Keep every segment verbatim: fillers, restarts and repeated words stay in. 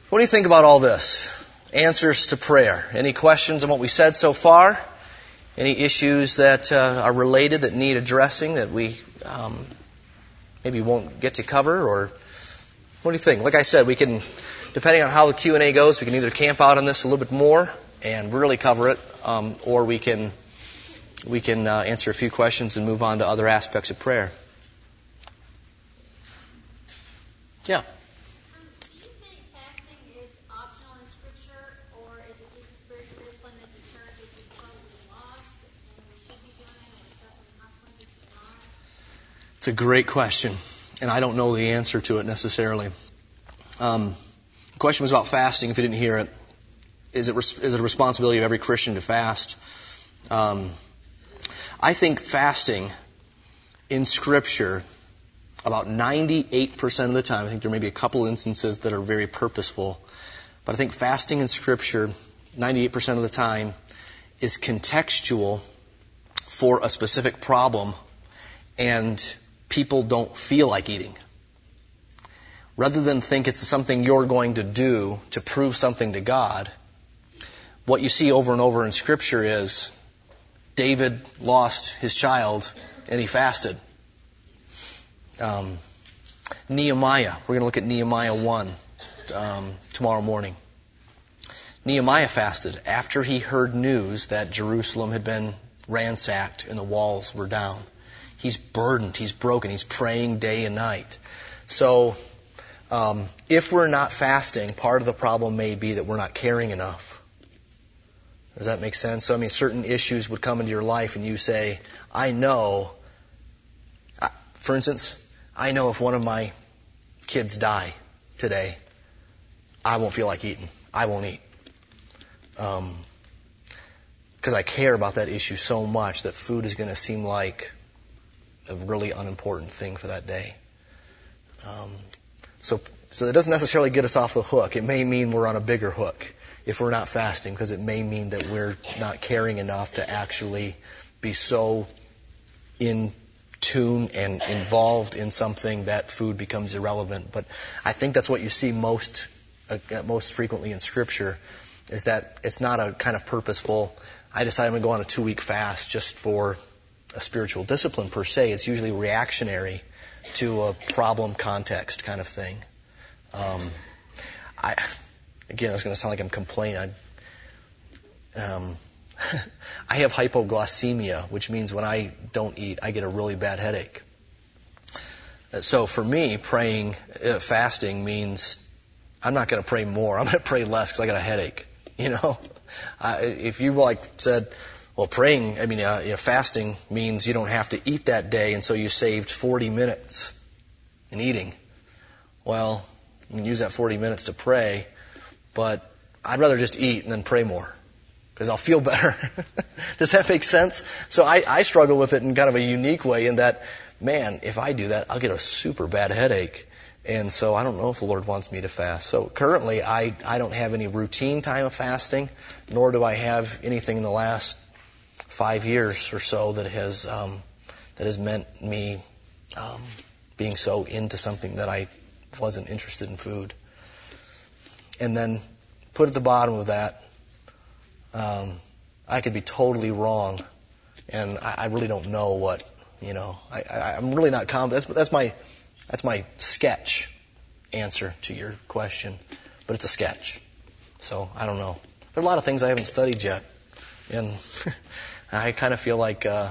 What do you think about all this? Answers to prayer. Any questions on what we said so far? Any issues that uh, are related that need addressing that we um, maybe won't get to cover? Or what do you think? Like I said, we can, depending on how the Q and A goes, we can either camp out on this a little bit more and really cover it, um, or we can we can uh, answer a few questions and move on to other aspects of prayer. Yeah. It's a great question, and I don't know the answer to it necessarily. Um, the question was about fasting, if you didn't hear it. Is it, res- is it a responsibility of every Christian to fast? Um, I think fasting in Scripture, about ninety-eight percent of the time, I think there may be a couple instances that are very purposeful, but I think fasting in Scripture, ninety-eight percent of the time, is contextual for a specific problem, and people don't feel like eating. Rather than think it's something you're going to do to prove something to God, what you see over and over in Scripture is David lost his child and he fasted. Um, Nehemiah, we're going to look at Nehemiah one um, tomorrow morning. Nehemiah fasted after he heard news that Jerusalem had been ransacked and the walls were down. He's burdened. He's broken. He's praying day and night. So, um, if we're not fasting, part of the problem may be that we're not caring enough. Does that make sense? So, I mean, certain issues would come into your life and you say, I know, for instance, I know if one of my kids die today, I won't feel like eating. I won't eat. Um, because I care about that issue so much that food is going to seem like a really unimportant thing for that day. Um, so, so it doesn't necessarily get us off the hook. It may mean we're on a bigger hook if we're not fasting, because it may mean that we're not caring enough to actually be so in tune and involved in something that food becomes irrelevant. But I think that's what you see most, uh, most frequently in Scripture, is that it's not a kind of purposeful, I decide I'm going to go on a two-week fast just for a spiritual discipline per se. It's usually reactionary to a problem context kind of thing. Um, I, again, it's going to sound like I'm complaining. I, um, I have hypoglycemia, which means when I don't eat, I get a really bad headache. So for me, praying, uh, fasting means I'm not going to pray more. I'm going to pray less because I got a headache. You know, uh, if you like said, well, praying, I mean, uh, you know, fasting means you don't have to eat that day, and so you saved forty minutes in eating. Well, you can use that forty minutes to pray, but I'd rather just eat and then pray more, because I'll feel better. Does that make sense? So I, I struggle with it in kind of a unique way in that, man, if I do that, I'll get a super bad headache. And so I don't know if the Lord wants me to fast. So currently, I, I don't have any routine time of fasting, nor do I have anything in the last five years or so that has um, that has meant me um, being so into something that I wasn't interested in food. And then put at the bottom of that, um, I could be totally wrong, and I, I really don't know what, you know. I, I, I'm really not confident. That's, that's my that's my sketch answer to your question, but it's a sketch. So I don't know. There are a lot of things I haven't studied yet, and I kind of feel like uh,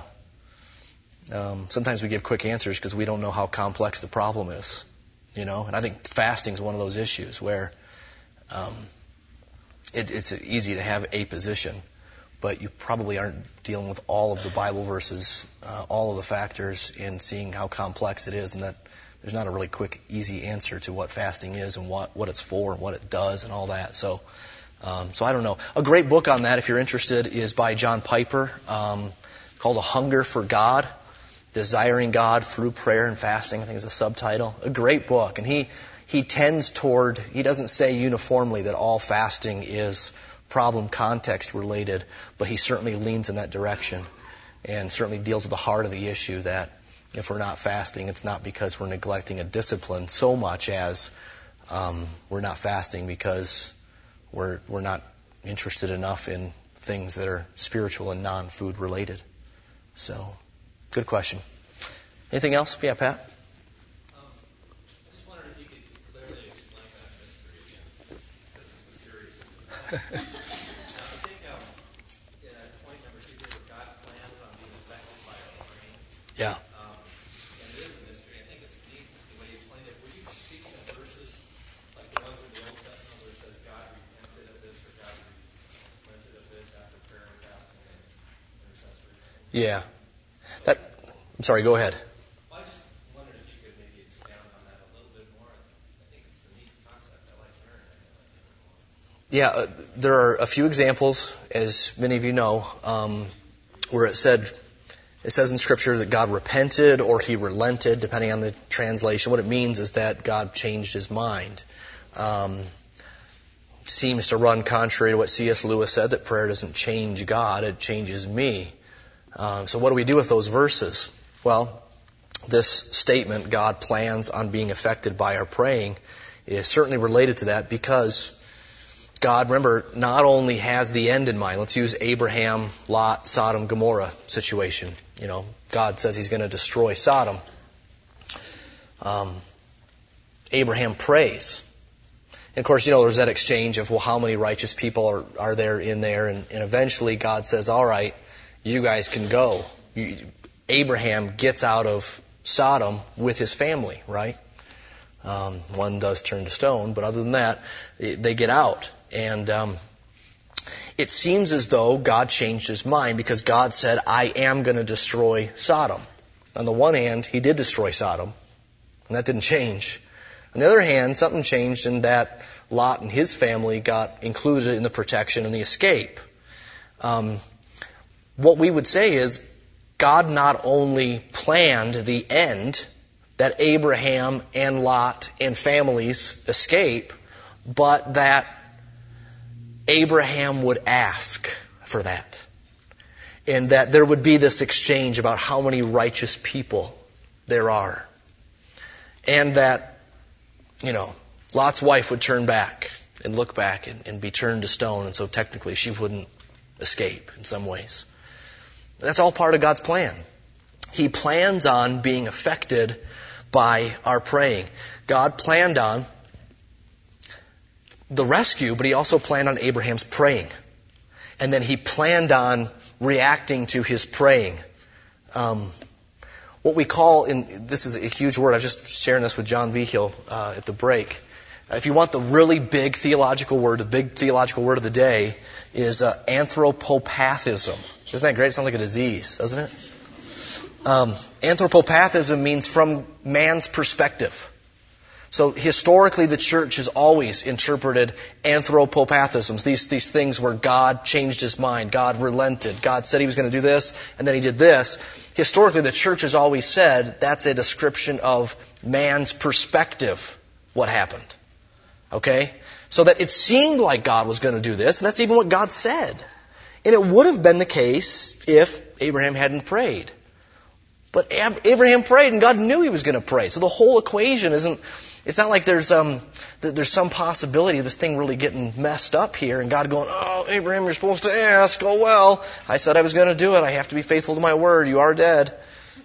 um, sometimes we give quick answers because we don't know how complex the problem is, you know. And I think fasting is one of those issues where um, it, it's easy to have a position, but you probably aren't dealing with all of the Bible verses, uh, all of the factors, in seeing how complex it is, and that there's not a really quick, easy answer to what fasting is and what, what it's for and what it does and all that. So, um, so I don't know. A great book on that, if you're interested, is by John Piper, um, called A Hunger for God, Desiring God Through Prayer and Fasting, I think is a subtitle. A great book. And he, he tends toward, he doesn't say uniformly that all fasting is problem context related, but he certainly leans in that direction and certainly deals with the heart of the issue that if we're not fasting, it's not because we're neglecting a discipline so much as Um, we're not fasting because we're we're not interested enough in things that are spiritual and non-food related. So, good question. Anything else? Yeah, Pat? Um, I just wondered if you could clearly explain that mystery again, because it's mysterious. Now, I think um, yeah, point number two here, where God plans on being affected by our praying. Yeah. Um, and it is a mystery. I think it's neat the way you explained it. Were you speaking of verses like the ones in the Old Testament where it says God repented of this or God repented of this after prayer and fasting and intercessory praying? Yeah. That. I'm sorry. Go ahead. Well, I just wondered if you could maybe expound on that a little bit more. I think it's the neat concept. I like hearing it. I like hearing more. Yeah, uh, there are a few examples, as many of you know, um, where it said, it says in Scripture that God repented or He relented, depending on the translation. What it means is that God changed His mind. Um, seems to run contrary to what C S Lewis said, that prayer doesn't change God, it changes me. Um, so what do we do with those verses? Well, this statement, God plans on being affected by our praying, is certainly related to that because God, remember, not only has the end in mind. Let's use Abraham, Lot, Sodom, Gomorrah situation. You know, God says He's going to destroy Sodom. Um, Abraham prays. And of course, you know, there's that exchange of, well, how many righteous people are, are there in there? And, and eventually God says, all right, you guys can go. You, Abraham gets out of Sodom with his family, right? Um, one does turn to stone, but other than that, they get out. And um, it seems as though God changed His mind because God said, I am going to destroy Sodom. On the one hand, He did destroy Sodom, and that didn't change. On the other hand, something changed in that Lot and his family got included in the protection and the escape. Um, what we would say is God not only planned the end, that Abraham and Lot and families escape, but that Abraham would ask for that. And that there would be this exchange about how many righteous people there are. And that, you know, Lot's wife would turn back and look back and, and be turned to stone. And so technically she wouldn't escape in some ways. That's all part of God's plan. He plans on being affected by our praying. God planned on the rescue, but He also planned on Abraham's praying. And then He planned on reacting to his praying. Um, what we call, in this is a huge word, I was just sharing this with John Vigil uh, at the break. Uh, if you want the really big theological word, the big theological word of the day is uh, anthropopathism. Isn't that great? It sounds like a disease, doesn't it? Um, anthropopathism means from man's perspective. So historically, the church has always interpreted anthropopathisms, these, these things where God changed His mind, God relented, God said He was going to do this, and then He did this. Historically, the church has always said that's a description of man's perspective, what happened. Okay? So that it seemed like God was going to do this, and that's even what God said. And it would have been the case if Abraham hadn't prayed. But Abraham prayed, and God knew he was going to pray. So the whole equation isn't, it's not like there's um there's some possibility of this thing really getting messed up here, and God going, oh, Abraham, you're supposed to ask. Oh, well, I said I was going to do it. I have to be faithful to my word. You are dead.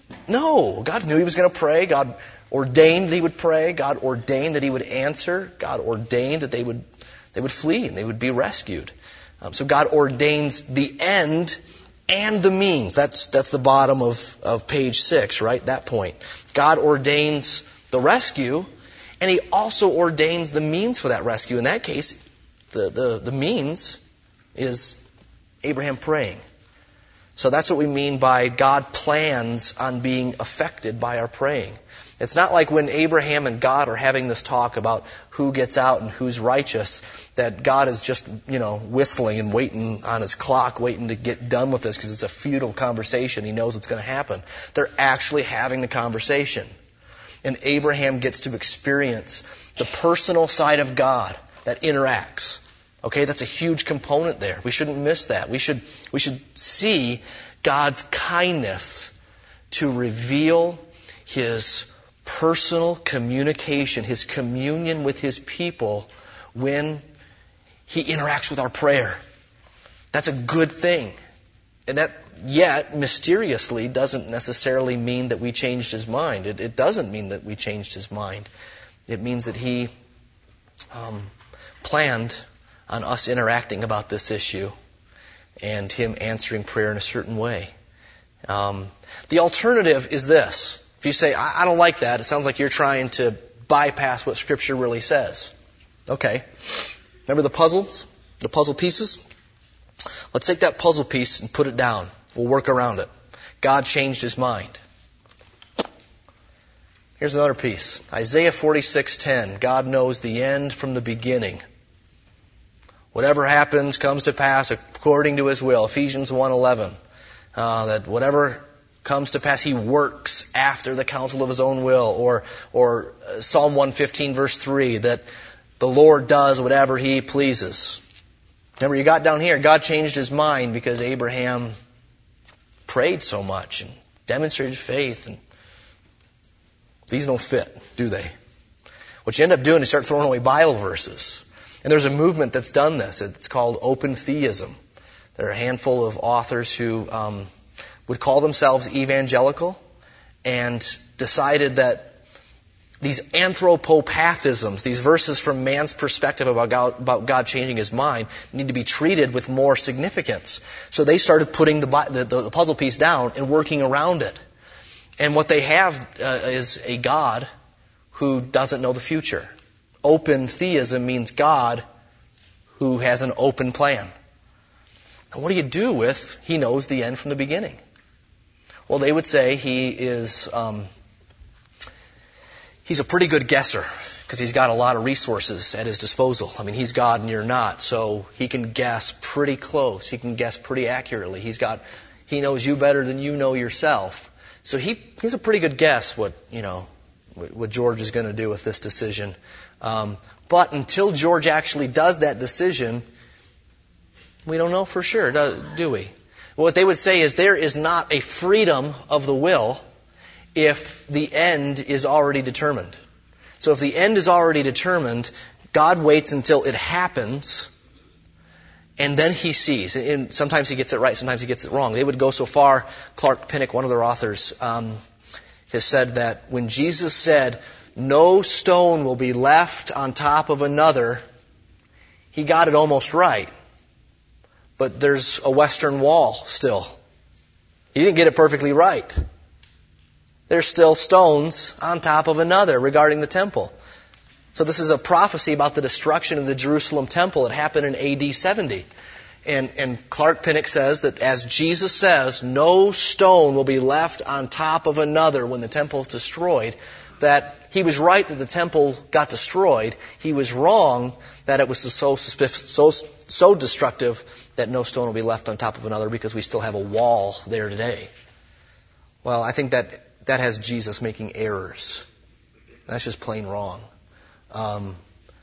No, God knew he was going to pray. God ordained that he would pray. God ordained that he would answer. God ordained that they would they would flee and they would be rescued. Um, so God ordains the end and the means. That's that's the bottom of, of page six, right? That point. God ordains the rescue, and He also ordains the means for that rescue. In that case, the, the, the means is Abraham praying. So that's what we mean by God plans on being affected by our praying. It's not like when Abraham and God are having this talk about who gets out and who's righteous, that God is just, you know, whistling and waiting on His clock, waiting to get done with this because it's a futile conversation. He knows what's going to happen. They're actually having the conversation. And Abraham gets to experience the personal side of God that interacts. Okay, that's a huge component there. We shouldn't miss that. We should, we should see God's kindness to reveal His personal communication, His communion with His people when He interacts with our prayer. That's a good thing. And that, yet, mysteriously, doesn't necessarily mean that we changed His mind. It, it doesn't mean that we changed His mind. It means that He um, planned on us interacting about this issue and Him answering prayer in a certain way. Um, the alternative is this. If you say, I, I don't like that, it sounds like you're trying to bypass what Scripture really says. Okay. Remember the puzzles? The puzzle pieces? Let's take that puzzle piece and put it down. We'll work around it. God changed His mind. Here's another piece. Isaiah forty-six ten. God knows the end from the beginning. Whatever happens comes to pass according to His will. Ephesians one eleven. Uh, that whatever comes to pass, He works after the counsel of His own will. Or, or Psalm one fifteen verse three. That the Lord does whatever He pleases. Remember, you got down here, God changed His mind because Abraham prayed so much and demonstrated faith. And these don't fit, do they? What you end up doing is start throwing away Bible verses. And there's a movement that's done this. It's called open theism. There are a handful of authors who um, would call themselves evangelical and decided that these anthropopathisms, these verses from man's perspective about God, about God changing His mind, need to be treated with more significance. So they started putting the, the, the puzzle piece down and working around it. And what they have uh, is a God who doesn't know the future. Open theism means God who has an open plan. And what do you do with He knows the end from the beginning? Well, they would say He is... Um, He's a pretty good guesser because He's got a lot of resources at His disposal. I mean, He's God and you're not, so He can guess pretty close. He can guess pretty accurately. He's got, He knows you better than you know yourself. So he, he's a pretty good guess what, you know, what George is going to do with this decision. Um, but until George actually does that decision, we don't know for sure, do, do we? What they would say is there is not a freedom of the will if the end is already determined. So if the end is already determined, God waits until it happens, and then He sees. And sometimes He gets it right, sometimes He gets it wrong. They would go so far, Clark Pinnock, one of their authors, um, has said that when Jesus said, no stone will be left on top of another, He got it almost right. But there's a Western Wall still. He didn't get it perfectly right. There's still stones on top of another regarding the temple. So this is a prophecy about the destruction of the Jerusalem temple. It happened in A D seventy. And, and Clark Pinnock says that as Jesus says, no stone will be left on top of another when the temple is destroyed, that he was right that the temple got destroyed. He was wrong that it was so, so, so destructive that no stone will be left on top of another because we still have a wall there today. Well, I think that that has Jesus making errors. That's just plain wrong. Um,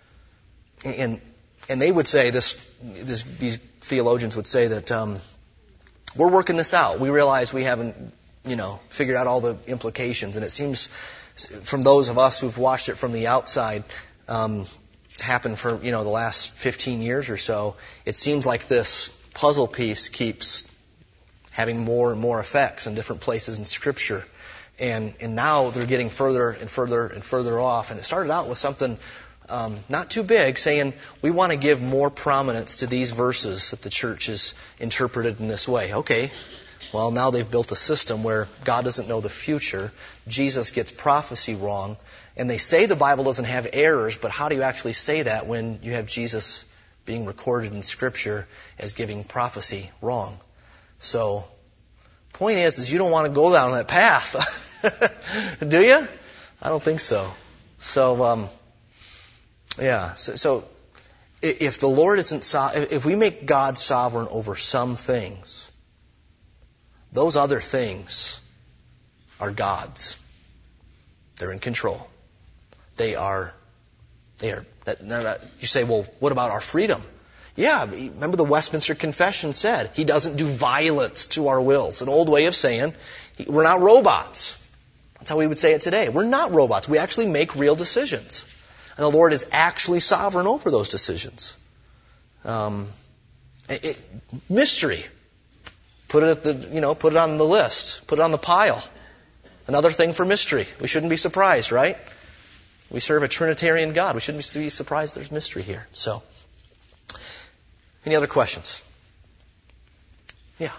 and and they would say this, this these theologians would say that um, we're working this out. We realize we haven't, you know, figured out all the implications, and it seems from those of us who've watched it from the outside um, happen for you know the last fifteen years or so, it seems like this puzzle piece keeps having more and more effects in different places in Scripture. And, and now they're getting further and further and further off. And it started out with something um, not too big, saying we want to give more prominence to these verses that the church has interpreted in this way. Okay, well, now they've built a system where God doesn't know the future. Jesus gets prophecy wrong. And they say the Bible doesn't have errors, but how do you actually say that when you have Jesus being recorded in Scripture as giving prophecy wrong? So, point is, is you don't want to go down that path. Do you? I don't think so. So, um, yeah. So, so, if the Lord isn't, so, if we make God sovereign over some things, those other things are God's. They're in control. They are. They are. You say, well, what about our freedom? Yeah, remember the Westminster Confession said He doesn't do violence to our wills. An old way of saying we're not robots. That's how we would say it today. We're not robots. We actually make real decisions. And the Lord is actually sovereign over those decisions. Um, it, it, mystery. Put it at the, you know, put it on the list. Put it on the pile. Another thing for mystery. We shouldn't be surprised, right? We serve a Trinitarian God. We shouldn't be surprised there's mystery here. So, any other questions? Yeah.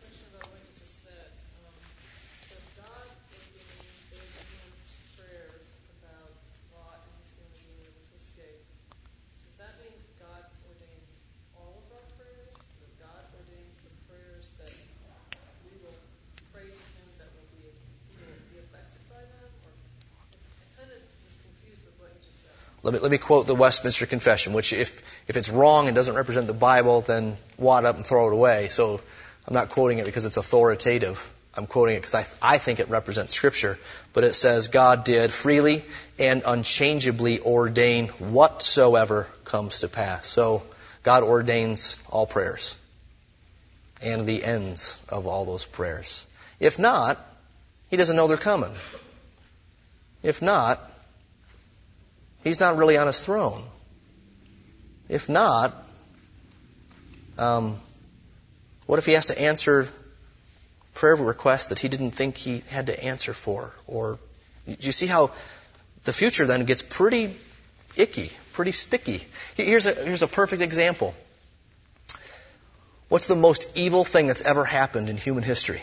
Let me, let me quote the Westminster Confession, which if, if it's wrong and doesn't represent the Bible, then wad up and throw it away. So I'm not quoting it because it's authoritative. I'm quoting it because I, I think it represents Scripture. But it says, God did freely and unchangeably ordain whatsoever comes to pass. So God ordains all prayers and the ends of all those prayers. If not, He doesn't know they're coming. If not, He's not really on His throne. If not, um, what if He has to answer prayer requests that He didn't think He had to answer for? Or do you see how the future then gets pretty icky, pretty sticky? Here's a, here's a perfect example. What's the most evil thing that's ever happened in human history?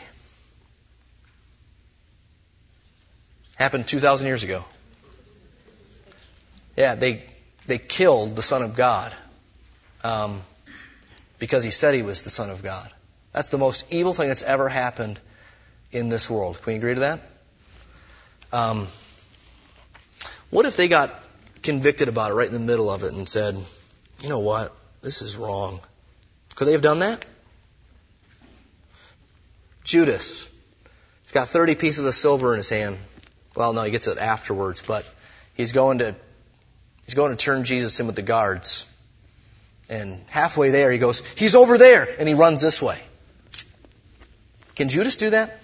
Happened two thousand years ago. Yeah, they they killed the Son of God um, because He said He was the Son of God. That's the most evil thing that's ever happened in this world. Can we agree to that? Um, what if they got convicted about it right in the middle of it and said, you know what, this is wrong? Could they have done that? Judas, he's got thirty pieces of silver in his hand. Well, no, he gets it afterwards, but he's going to He's going to turn Jesus in with the guards. And halfway there, he goes, He's over there! And he runs this way. Can Judas do that?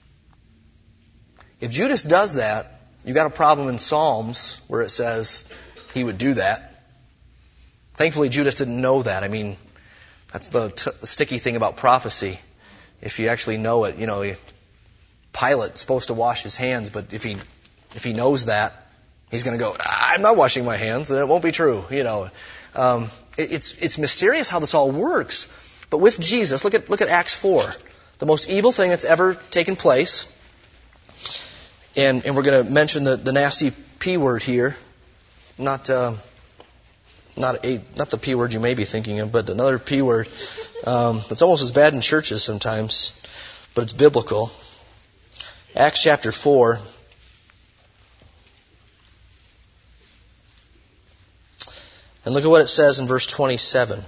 If Judas does that, you've got a problem in Psalms where it says he would do that. Thankfully, Judas didn't know that. I mean, that's the, t- the sticky thing about prophecy. If you actually know it, you know, Pilate's supposed to wash his hands, but if he if he knows that, he's going to go, I'm not washing my hands, and it won't be true. You know, um, it, it's it's mysterious how this all works. But with Jesus, look at look at Acts four, the most evil thing that's ever taken place. And and we're going to mention the, the nasty P word here, not uh, not a not the P word you may be thinking of, but another P word. Um, it's almost as bad in churches sometimes, but it's biblical. Acts chapter four. And look at what it says in verse twenty-seven.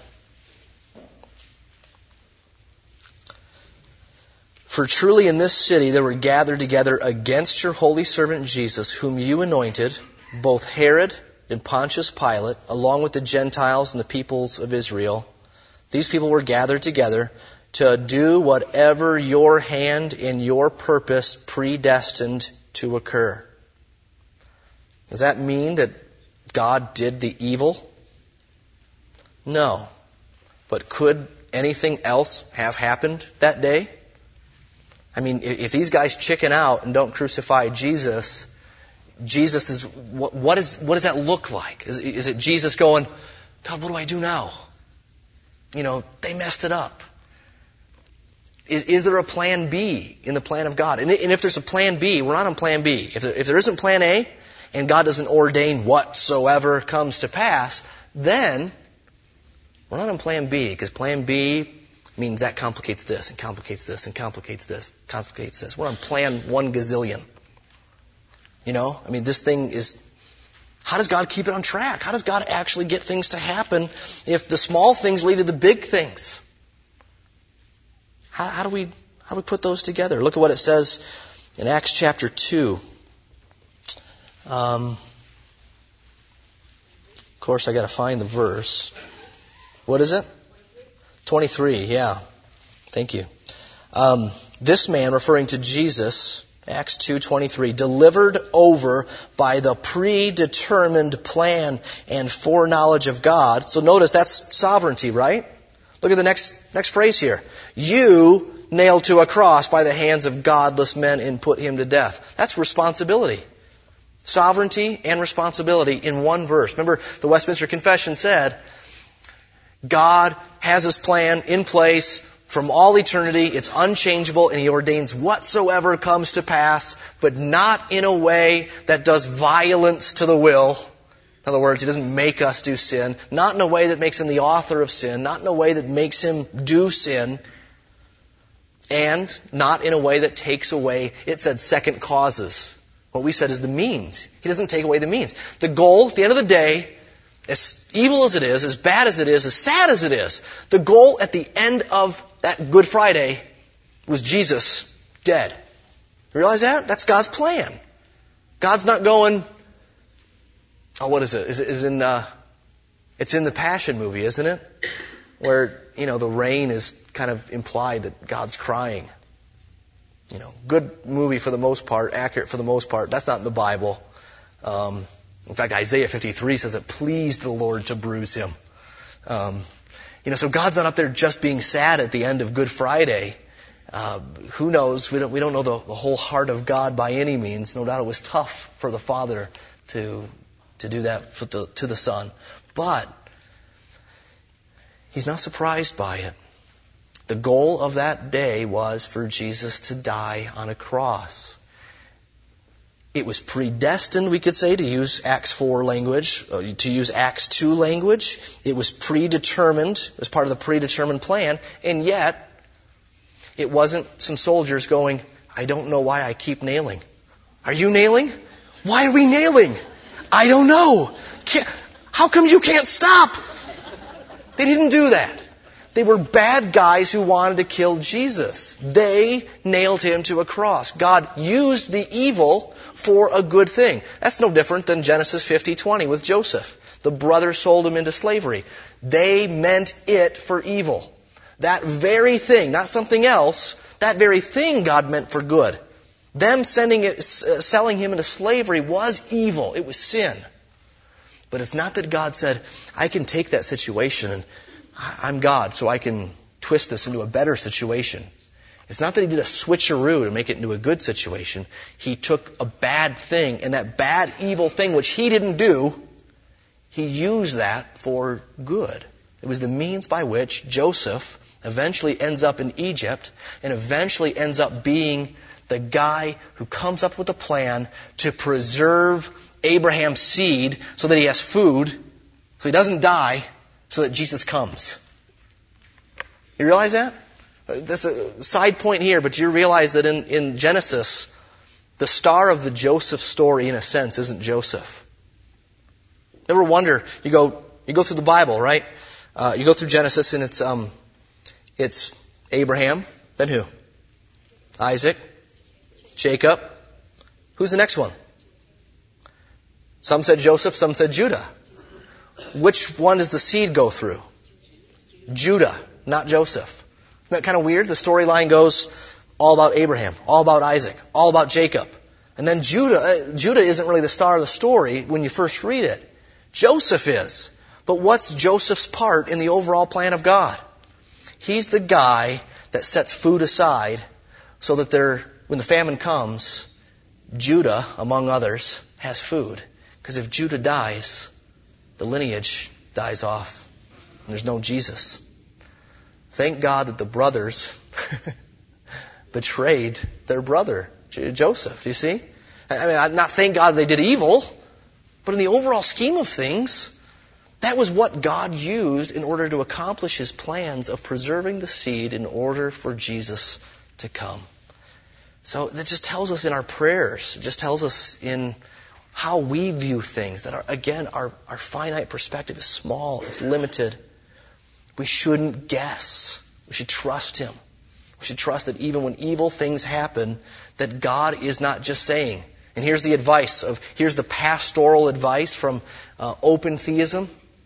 For truly in this city there were gathered together against your holy servant Jesus, whom you anointed, both Herod and Pontius Pilate, along with the Gentiles and the peoples of Israel. These people were gathered together to do whatever your hand and your purpose predestined to occur. Does that mean that God did the evil? No. But could anything else have happened that day? I mean, if these guys chicken out and don't crucify Jesus, Jesus is, what, what is, what does that look like? Is, is it Jesus going, God, what do I do now? You know, they messed it up. Is, is there a plan B in the plan of God? And, and if there's a plan B, we're not on plan B. If there, if there isn't plan A, and God doesn't ordain whatsoever comes to pass, then we're not on plan B, because plan B means that complicates this, and complicates this, and complicates this, complicates this. We're on plan one gazillion. You know, I mean, this thing is, how does God keep it on track? How does God actually get things to happen if the small things lead to the big things? How, how do we how do we put those together? Look at what it says in Acts chapter two. Um, of course, I got to find the verse. What is it? twenty-three, yeah. Thank you. Um, this man, referring to Jesus, Acts two twenty-three, delivered over by the predetermined plan and foreknowledge of God. So notice that's sovereignty, right? Look at the next next phrase here. You nailed to a cross by the hands of godless men and put him to death. That's responsibility. Sovereignty and responsibility in one verse. Remember, the Westminster Confession said, God has His plan in place from all eternity. It's unchangeable, and He ordains whatsoever comes to pass, but not in a way that does violence to the will. In other words, He doesn't make us do sin. Not in a way that makes Him the author of sin. Not in a way that makes Him do sin. And not in a way that takes away, it said, second causes. What we said is the means. He doesn't take away the means. The goal, at the end of the day, as evil as it is, as bad as it is, as sad as it is, the goal at the end of that Good Friday was Jesus dead. You realize that? That's God's plan. God's not going, oh, what is it? Is it is in, uh, it's in the Passion movie, isn't it? Where, you know, the rain is kind of implied that God's crying. You know, good movie for the most part, accurate for the most part. That's not in the Bible. Um, in fact, Isaiah fifty-three says it pleased the Lord to bruise him. Um, you know, so God's not up there just being sad at the end of Good Friday. Uh, who knows? We don't, we don't know the, the whole heart of God by any means. No doubt it was tough for the Father to to do that for the, to the Son. But He's not surprised by it. The goal of that day was for Jesus to die on a cross. It was predestined, we could say, to use Acts four language, to use Acts two language. It was predetermined, as part of the predetermined plan, and yet it wasn't some soldiers going, I don't know why I keep nailing. Are you nailing? Why are we nailing? I don't know. Can't, how come you can't stop? They didn't do that. They were bad guys who wanted to kill Jesus. They nailed Him to a cross. God used the evil for a good thing. That's no different than Genesis fifty twenty with Joseph. The brothers sold him into slavery. They meant it for evil. That very thing, not something else, that very thing God meant for good. Them sending it, uh, selling him into slavery was evil. It was sin. But it's not that God said, I can take that situation and I'm God, so I can twist this into a better situation. It's not that He did a switcheroo to make it into a good situation. He took a bad thing, and that bad, evil thing, which He didn't do, He used that for good. It was the means by which Joseph eventually ends up in Egypt, and eventually ends up being the guy who comes up with a plan to preserve Abraham's seed so that he has food, so he doesn't die, so that Jesus comes. You realize that? That's a side point here, but you realize that in, in Genesis, the star of the Joseph story, in a sense, isn't Joseph. Never wonder, you go you go through the Bible, right? Uh, you go through Genesis and it's um it's Abraham, then who? Isaac, Jacob. Who's the next one? Some said Joseph, some said Judah. Which one does the seed go through? Judah, not Joseph. Isn't that kind of weird? The storyline goes all about Abraham, all about Isaac, all about Jacob. And then Judah, uh, Judah isn't really the star of the story when you first read it. Joseph is. But what's Joseph's part in the overall plan of God? He's the guy that sets food aside so that there, when the famine comes, Judah, among others, has food. Because if Judah dies, the lineage dies off, and there's no Jesus. Thank God that the brothers betrayed their brother, Joseph. Do you see? I mean, not thank God they did evil, but in the overall scheme of things, that was what God used in order to accomplish His plans of preserving the seed in order for Jesus to come. So that just tells us in our prayers, it just tells us in how we view things, that, are, again, our, our finite perspective is small, it's limited. We shouldn't guess. We should trust Him. We should trust that even when evil things happen, that God is not just saying, and here's the advice of, here's the pastoral advice from uh, open theism.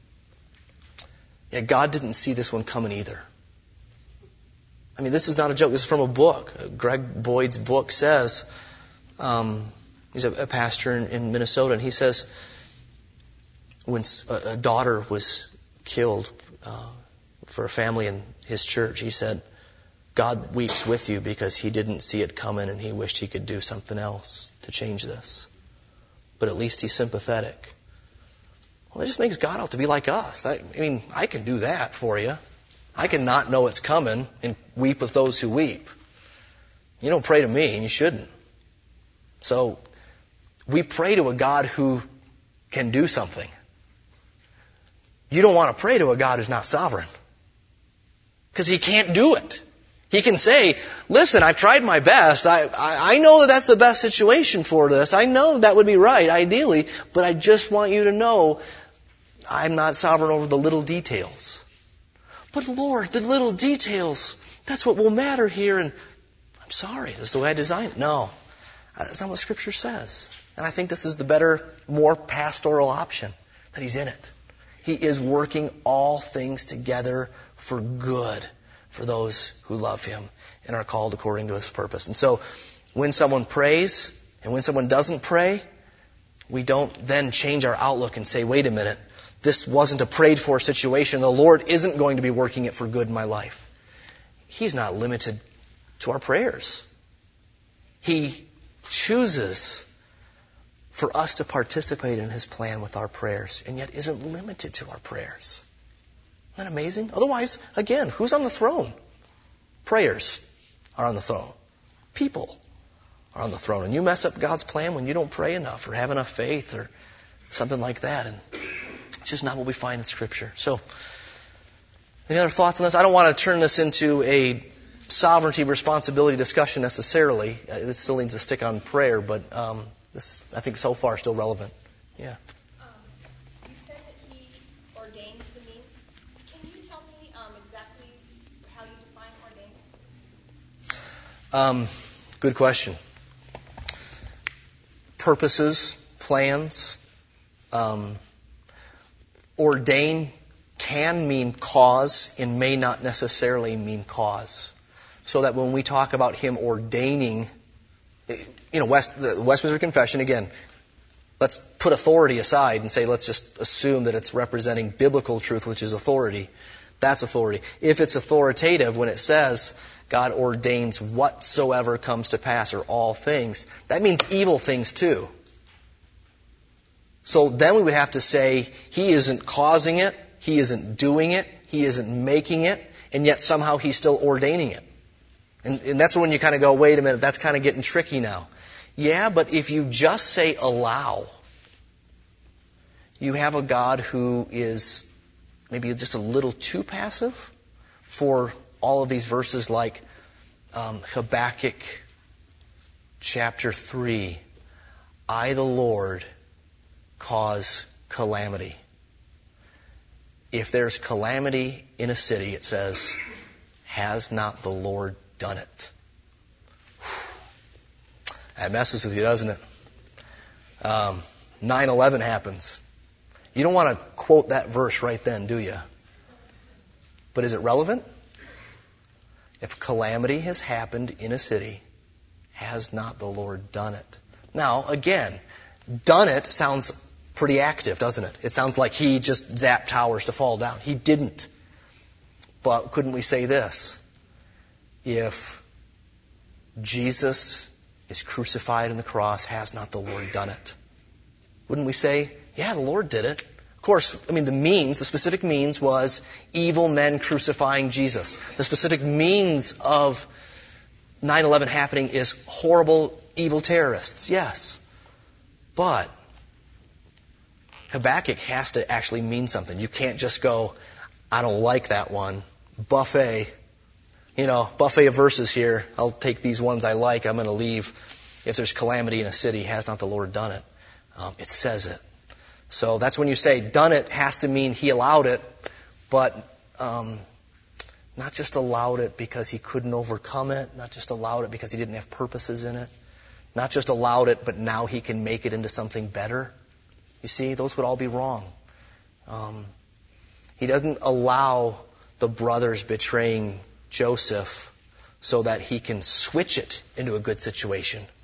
Yeah, God didn't see this one coming either. I mean, this is not a joke. This is from a book. Greg Boyd's book says, Um, he's a, a pastor in, in Minnesota, and he says when a, a daughter was killed uh, for a family in his church, he said, God weeps with you because he didn't see it coming and he wished he could do something else to change this. But at least he's sympathetic. Well, it just makes God out to be like us. I, I mean, I can do that for you. I can not know it's coming and weep with those who weep. You don't pray to me, and you shouldn't. So we pray to a God who can do something. You don't want to pray to a God who's not sovereign, because he can't do it. He can say, listen, I've tried my best. I, I, I know that that's the best situation for this. I know that would be right, ideally, but I just want you to know I'm not sovereign over the little details. But Lord, the little details, that's what will matter here. And I'm sorry, that's the way I designed it. No, that's not what Scripture says. And I think this is the better, more pastoral option, that he's in it. He is working all things together for good for those who love him and are called according to his purpose. And so when someone prays and when someone doesn't pray, we don't then change our outlook and say, wait a minute, this wasn't a prayed for situation. The Lord isn't going to be working it for good in my life. He's not limited to our prayers. He chooses for us to participate in his plan with our prayers, and yet isn't limited to our prayers. Isn't that amazing? Otherwise, again, who's on the throne? Prayers are on the throne. People are on the throne. And you mess up God's plan when you don't pray enough or have enough faith or something like that. And it's just not what we find in Scripture. So, any other thoughts on this? I don't want to turn this into a sovereignty responsibility discussion necessarily. This still needs to stick on prayer, but um, this, I think, so far still relevant. Yeah. Um, you said that he ordains the means. Can you tell me um, exactly how you define ordain? Um, good question. Purposes, plans. Um, ordain can mean cause and may not necessarily mean cause. So that when we talk about him ordaining, you know, West, the Westminster Confession, again, let's put authority aside and say, let's just assume that it's representing biblical truth, which is authority. That's authority. If it's authoritative, when it says God ordains whatsoever comes to pass or all things, that means evil things too. So then we would have to say he isn't causing it, he isn't doing it, he isn't making it, and yet somehow he's still ordaining it. And, and that's when you kind of go, wait a minute, that's kind of getting tricky now. Yeah, but if you just say allow, you have a God who is maybe just a little too passive for all of these verses like um, Habakkuk chapter three. I, the Lord, cause calamity. If there's calamity in a city, it says, has not the Lord done it? That messes with you, doesn't it? Um, nine eleven happens. You don't want to quote that verse right then, do you? But is it relevant? If calamity has happened in a city, has not the Lord done it? Now, again, done it sounds pretty active, doesn't it? It sounds like he just zapped towers to fall down. He didn't. But couldn't we say this? If Jesus is crucified on the cross, has not the Lord done it? Wouldn't we say, yeah, the Lord did it? Of course, I mean, the means, the specific means was evil men crucifying Jesus. The specific means of nine eleven happening is horrible, evil terrorists. Yes. But Habakkuk has to actually mean something. You can't just go, I don't like that one. Buffet. You know, buffet of verses here. I'll take these ones I like. I'm going to leave. If there's calamity in a city, has not the Lord done it? Um, it says it. So that's when you say done it has to mean he allowed it, but um, not just allowed it because he couldn't overcome it, not just allowed it because he didn't have purposes in it, not just allowed it, but now he can make it into something better. You see, those would all be wrong. Um, he doesn't allow the brothers betraying Joseph so that he can switch it into a good situation.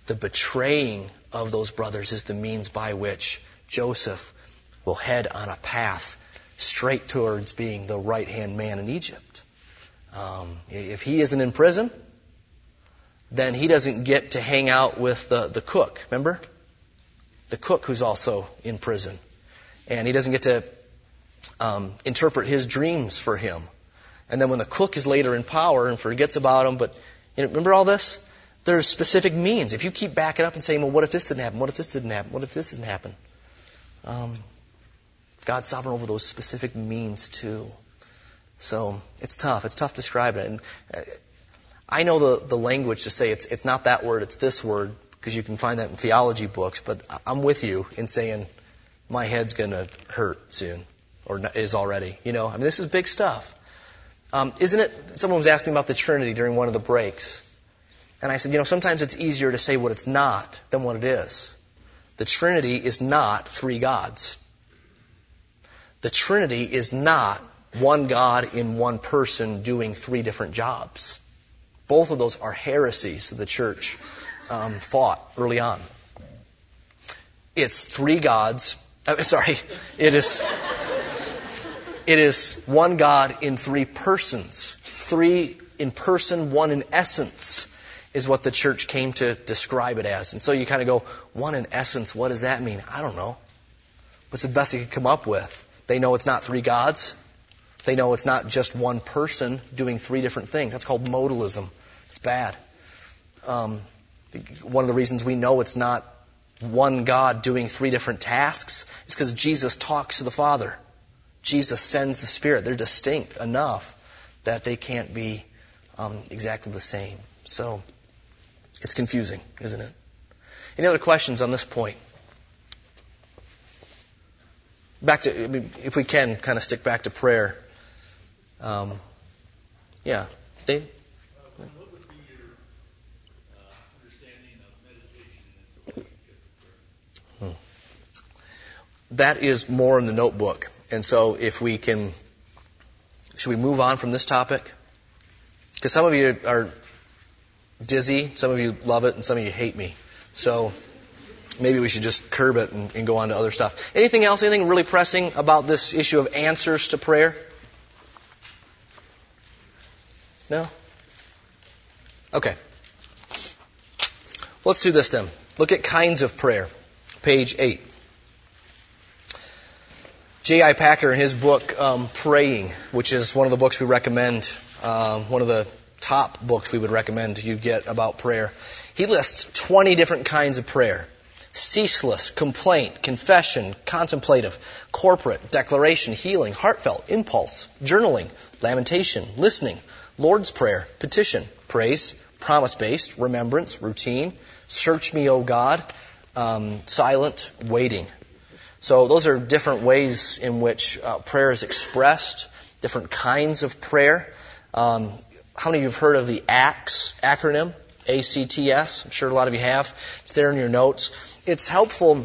the betraying of those brothers is the means by which Joseph will head on a path straight towards being the right-hand man in Egypt. Um, if he isn't in prison, then he doesn't get to hang out with the, the cook, remember? The cook who's also in prison. And he doesn't get to um, interpret his dreams for him. And then when the cook is later in power and forgets about him, but you know, remember all this? There's specific means. If you keep backing up and saying, well, what if this didn't happen? What if this didn't happen? What if this didn't happen? Um, God's sovereign over those specific means too. So it's tough. It's tough to describe it. And I know the, the language to say it's it's not that word, it's this word, because you can find that in theology books. But I'm with you in saying my head's going to hurt soon, or is already. You know, I mean, this is big stuff. Um, isn't it? Someone was asking about the Trinity during one of the breaks. And I said, you know, sometimes it's easier to say what it's not than what it is. The Trinity is not three gods. The Trinity is not one God in one person doing three different jobs. Both of those are heresies that the church um, fought early on. It's three gods. Uh, sorry, it is. It is one God in three persons. Three in person, one in essence, is what the church came to describe it as. And so you kind of go, one in essence, what does that mean? I don't know. What's the best you could come up with? They know it's not three gods. They know it's not just one person doing three different things. That's called modalism. It's bad. Um, one of the reasons we know it's not one God doing three different tasks is because Jesus talks to the Father. Jesus sends the Spirit. They're distinct enough that they can't be um, exactly the same. So it's confusing, isn't it? Any other questions on this point? Back to, I mean, if we can, kind of stick back to prayer. Um, yeah, Dave? Uh, what would be your uh, understanding of meditation as a relationship to prayer? Hmm. That is more in the notebook. And so if we can, should we move on from this topic? Because some of you are dizzy, some of you love it, and some of you hate me. So maybe we should just curb it and, and go on to other stuff. Anything else, anything really pressing about this issue of answers to prayer? No? Okay. Let's do this then. Look at kinds of prayer. Page eight. J I Packer, in his book, um, Praying, which is one of the books we recommend, uh, one of the top books we would recommend you get about prayer, he lists twenty different kinds of prayer. Ceaseless, complaint, confession, contemplative, corporate, declaration, healing, heartfelt, impulse, journaling, lamentation, listening, Lord's Prayer, petition, praise, promise-based, remembrance, routine, search me, O God, um, silent, waiting. So those are different ways in which uh, prayer is expressed, different kinds of prayer. Um, how many of you have heard of the ACTS acronym? A C T S. I'm sure a lot of you have. It's there in your notes. It's helpful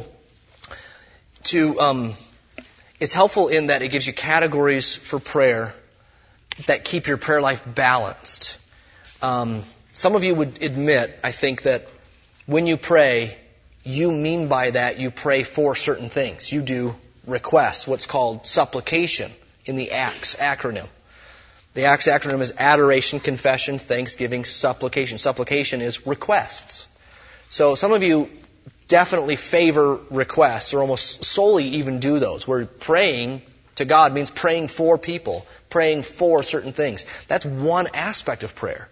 to, um, it's helpful in that it gives you categories for prayer that keep your prayer life balanced. Um, some of you would admit, I think, that when you pray, you mean by that you pray for certain things. You do requests, what's called supplication in the ACTS acronym. The ACTS acronym is adoration, confession, thanksgiving, supplication. Supplication is requests. So some of you definitely favor requests, or almost solely even do those, where praying to God means praying for people, praying for certain things. That's one aspect of prayer.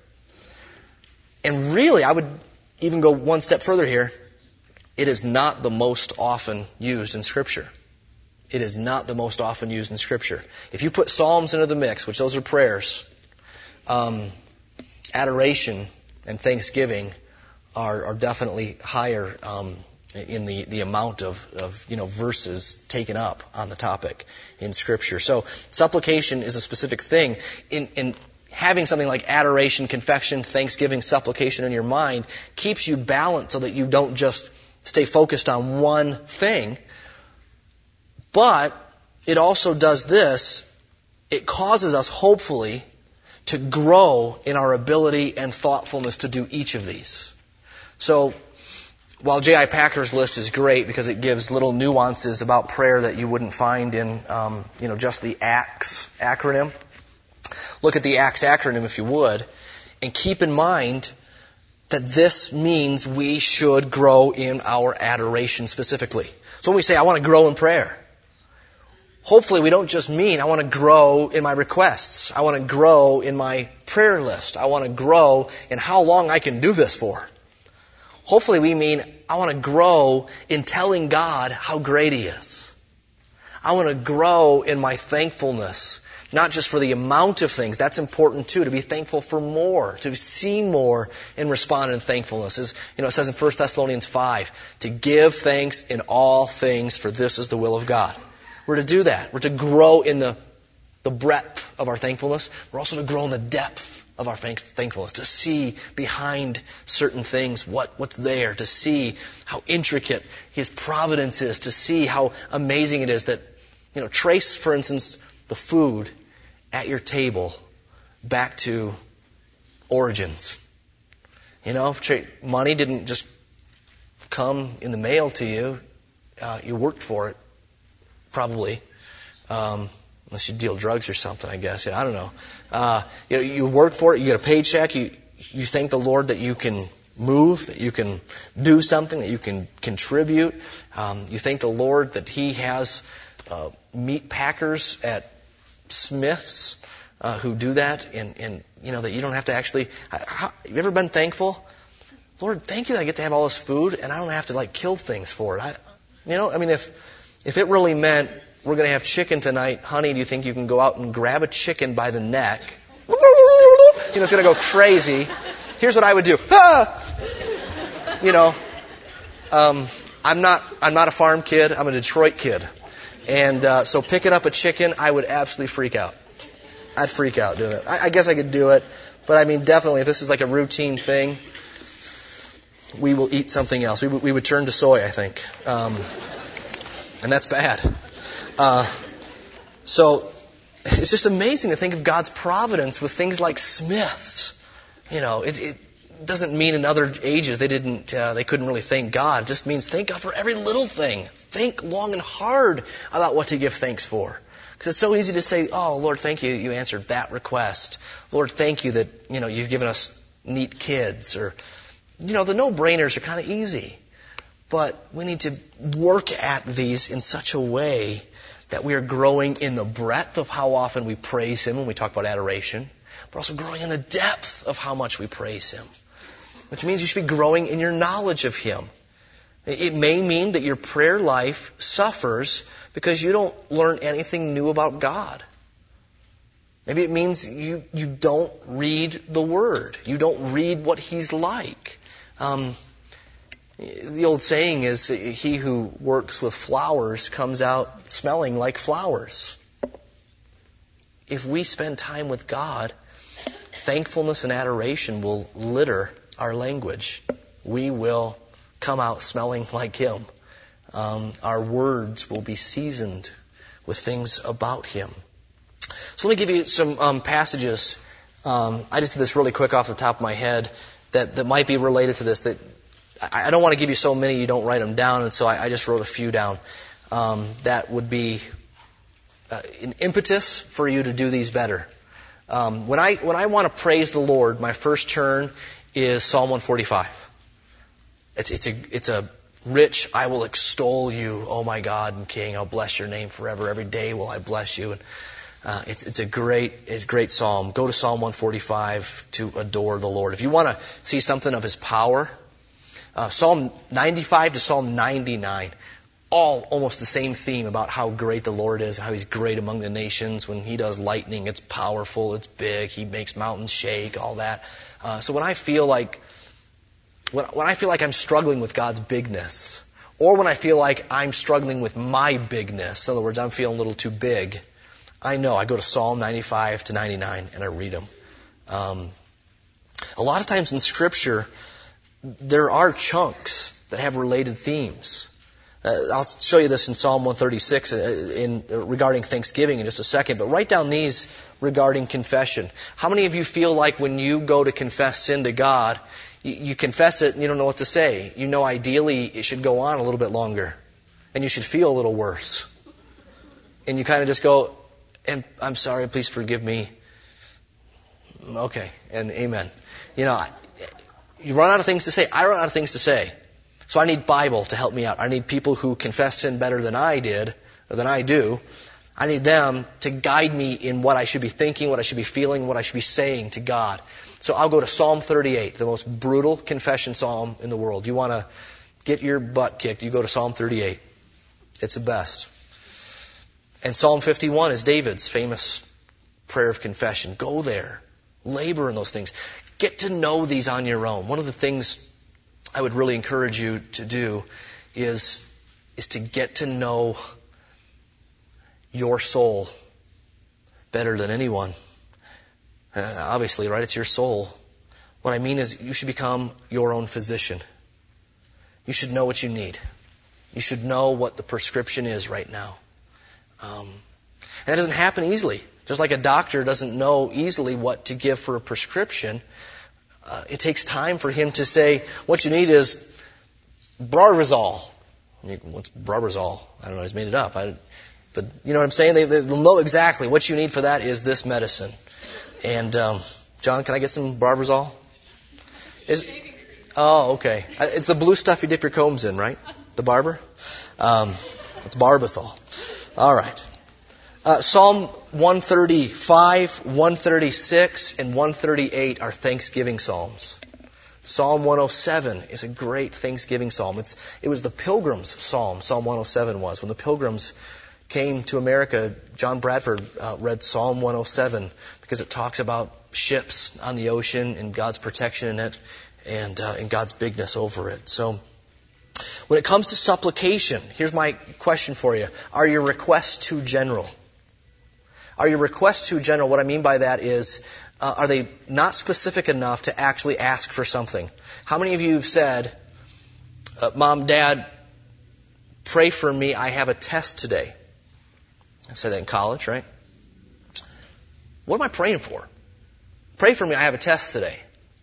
And really, I would even go one step further here. It is not the most often used in Scripture. It is not the most often used in Scripture. If you put Psalms into the mix, which those are prayers, um, adoration and thanksgiving are, are definitely higher um, in the, the amount of, of you know verses taken up on the topic in Scripture. So supplication is a specific thing. In, in having something like adoration, confession, thanksgiving, supplication in your mind keeps you balanced so that you don't just stay focused on one thing. But it also does this. It causes us, hopefully, to grow in our ability and thoughtfulness to do each of these. So while J I Packer's list is great because it gives little nuances about prayer that you wouldn't find in, um, you know, just the ACTS acronym, look at the ACTS acronym if you would, and keep in mind that this means we should grow in our adoration specifically. So when we say, I want to grow in prayer, hopefully we don't just mean I want to grow in my requests. I want to grow in my prayer list. I want to grow in how long I can do this for. Hopefully we mean I want to grow in telling God how great He is. I want to grow in my thankfulness, not just for the amount of things. That's important too, to be thankful for more, to see more and respond in thankfulness. As, you know, it says in First Thessalonians five, to give thanks in all things, for this is the will of God. We're to do that. We're to grow in the, the breadth of our thankfulness. We're also to grow in the depth of our thankfulness, to see behind certain things what, what's there, to see how intricate His providence is, to see how amazing it is that, you know, trace, for instance, the food at your table back to origins. You know, money didn't just come in the mail to you. Uh, you worked for it, probably. Um, unless you deal drugs or something, I guess. Yeah, I don't know. Uh, you know, you work for it, you get a paycheck, you, you thank the Lord that you can move, that you can do something, that you can contribute. Um, you thank the Lord that He has uh, meat packers at Smith's uh, who do that, and, and you know that you don't have to actually. How, have you ever been thankful? Lord, thank you that I get to have all this food, and I don't have to like kill things for it. I, you know, I mean, if if it really meant we're going to have chicken tonight, honey, do you think you can go out and grab a chicken by the neck? You know, it's going to go crazy. Here's what I would do. Ah! You know, um, I'm not I'm not a farm kid. I'm a Detroit kid. And uh, so picking up a chicken, I would absolutely freak out. I'd freak out doing it. I, I guess I could do it. But I mean, definitely, if this is like a routine thing, we will eat something else. We, w- we would turn to soy, I think. Um, and that's bad. Uh, so it's just amazing to think of God's providence with things like Smiths. You know, it, it doesn't mean in other ages they didn't, uh, they couldn't really thank God. It just means thank God for every little thing. Think long and hard about what to give thanks for. Because it's so easy to say, oh, Lord, thank you, you answered that request. Lord, thank you that, you know, you've given us neat kids. Or, you know, the no-brainers are kind of easy. But we need to work at these in such a way that we are growing in the breadth of how often we praise Him when we talk about adoration, but also growing in the depth of how much we praise Him. Which means you should be growing in your knowledge of Him. It may mean that your prayer life suffers because you don't learn anything new about God. Maybe it means you, you don't read the Word. You don't read what He's like. Um, the old saying is, he who works with flowers comes out smelling like flowers. If we spend time with God, thankfulness and adoration will litter our language. We will come out smelling like Him. Um, our words will be seasoned with things about Him. So let me give you some um, passages. Um, I just did this really quick off the top of my head that, that might be related to this. That I, I don't want to give you so many you don't write them down, and so I, I just wrote a few down. Um, that would be uh, an impetus for you to do these better. Um, when I when I want to praise the Lord, my first turn is Psalm one forty-five. It's it's a it's a rich, I will extol you, oh my God and King. I'll bless your name forever. Every day will I bless you. And uh, it's it's a great it's a great psalm. Go to Psalm one forty-five to adore the Lord. If you want to see something of His power, uh, Psalm ninety-five to Psalm ninety-nine, all almost the same theme about how great the Lord is, how He's great among the nations. When He does lightning, it's powerful, it's big. He makes mountains shake, all that. Uh, so when I feel like When, when I feel like I'm struggling with God's bigness, or when I feel like I'm struggling with my bigness, in other words, I'm feeling a little too big, I know I go to Psalm ninety-five to ninety-nine and I read them. Um, a lot of times in Scripture, there are chunks that have related themes. Uh, I'll show you this in Psalm one thirty-six in, in regarding Thanksgiving in just a second, but write down these regarding confession. How many of you feel like when you go to confess sin to God, You, you confess it and you don't know what to say. You know ideally it should go on a little bit longer. And you should feel a little worse. And you kind of just go, and I'm sorry, please forgive me. Okay, and amen. You know, you run out of things to say. I run out of things to say. So I need Bible to help me out. I need people who confess sin better than I did, or than I do. I need them to guide me in what I should be thinking, what I should be feeling, what I should be saying to God. So I'll go to Psalm thirty-eight, the most brutal confession psalm in the world. You want to get your butt kicked, you go to Psalm thirty-eight. It's the best. And Psalm fifty-one is David's famous prayer of confession. Go there. Labor in those things. Get to know these on your own. One of the things I would really encourage you to do is, is to get to know your soul better than anyone. Uh, obviously, right? It's your soul. What I mean is you should become your own physician. You should know what you need. You should know what the prescription is right now. Um, and that doesn't happen easily. Just like a doctor doesn't know easily what to give for a prescription, uh, it takes time for him to say, what you need is Barbazole. What's Barbazole? I don't know, he's made it up. I, but you know what I'm saying? They, they'll know exactly what you need for that is this medicine. And, um, John, can I get some Barbazole? Is, oh, okay. It's the blue stuff you dip your combs in, right? The barber? Um, it's Barbazole. All right. Uh, Psalm one thirty-five, one thirty-six, and one thirty-eight are Thanksgiving psalms. Psalm one oh seven is a great Thanksgiving psalm. It's, it was the Pilgrim's psalm, Psalm one oh seven was. When the Pilgrims came to America, John Bradford uh, read Psalm one oh seven because it talks about ships on the ocean and God's protection in it and, uh, and God's bigness over it. So when it comes to supplication, here's my question for you. Are your requests too general? Are your requests too general? What I mean by that is, uh, are they not specific enough to actually ask for something? How many of you have said, uh, Mom, Dad, pray for me, I have a test today? I said that in college, right? What am I praying for? Pray for me, I have a test today.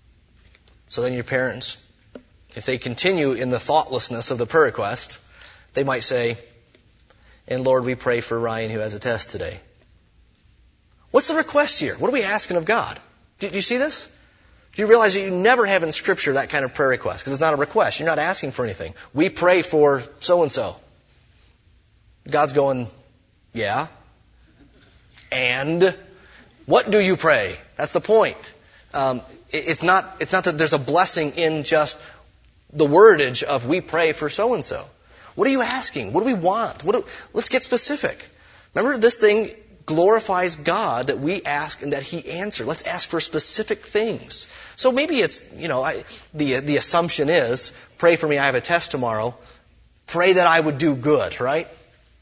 So then your parents, if they continue in the thoughtlessness of the prayer request, they might say, and Lord, we pray for Ryan who has a test today. What's the request here? What are we asking of God? Do you see this? Do you realize that you never have in Scripture that kind of prayer request? Because it's not a request. You're not asking for anything. We pray for so-and-so. God's going, yeah. And what do you pray? That's the point. Um, it's not, it's not that there's a blessing in just the wordage of we pray for so-and-so. What are you asking? What do we want? What do, let's get specific. Remember, this thing glorifies God that we ask and that He answers. Let's ask for specific things. So maybe it's, you know, I, the the assumption is, pray for me, I have a test tomorrow. Pray that I would do good, right?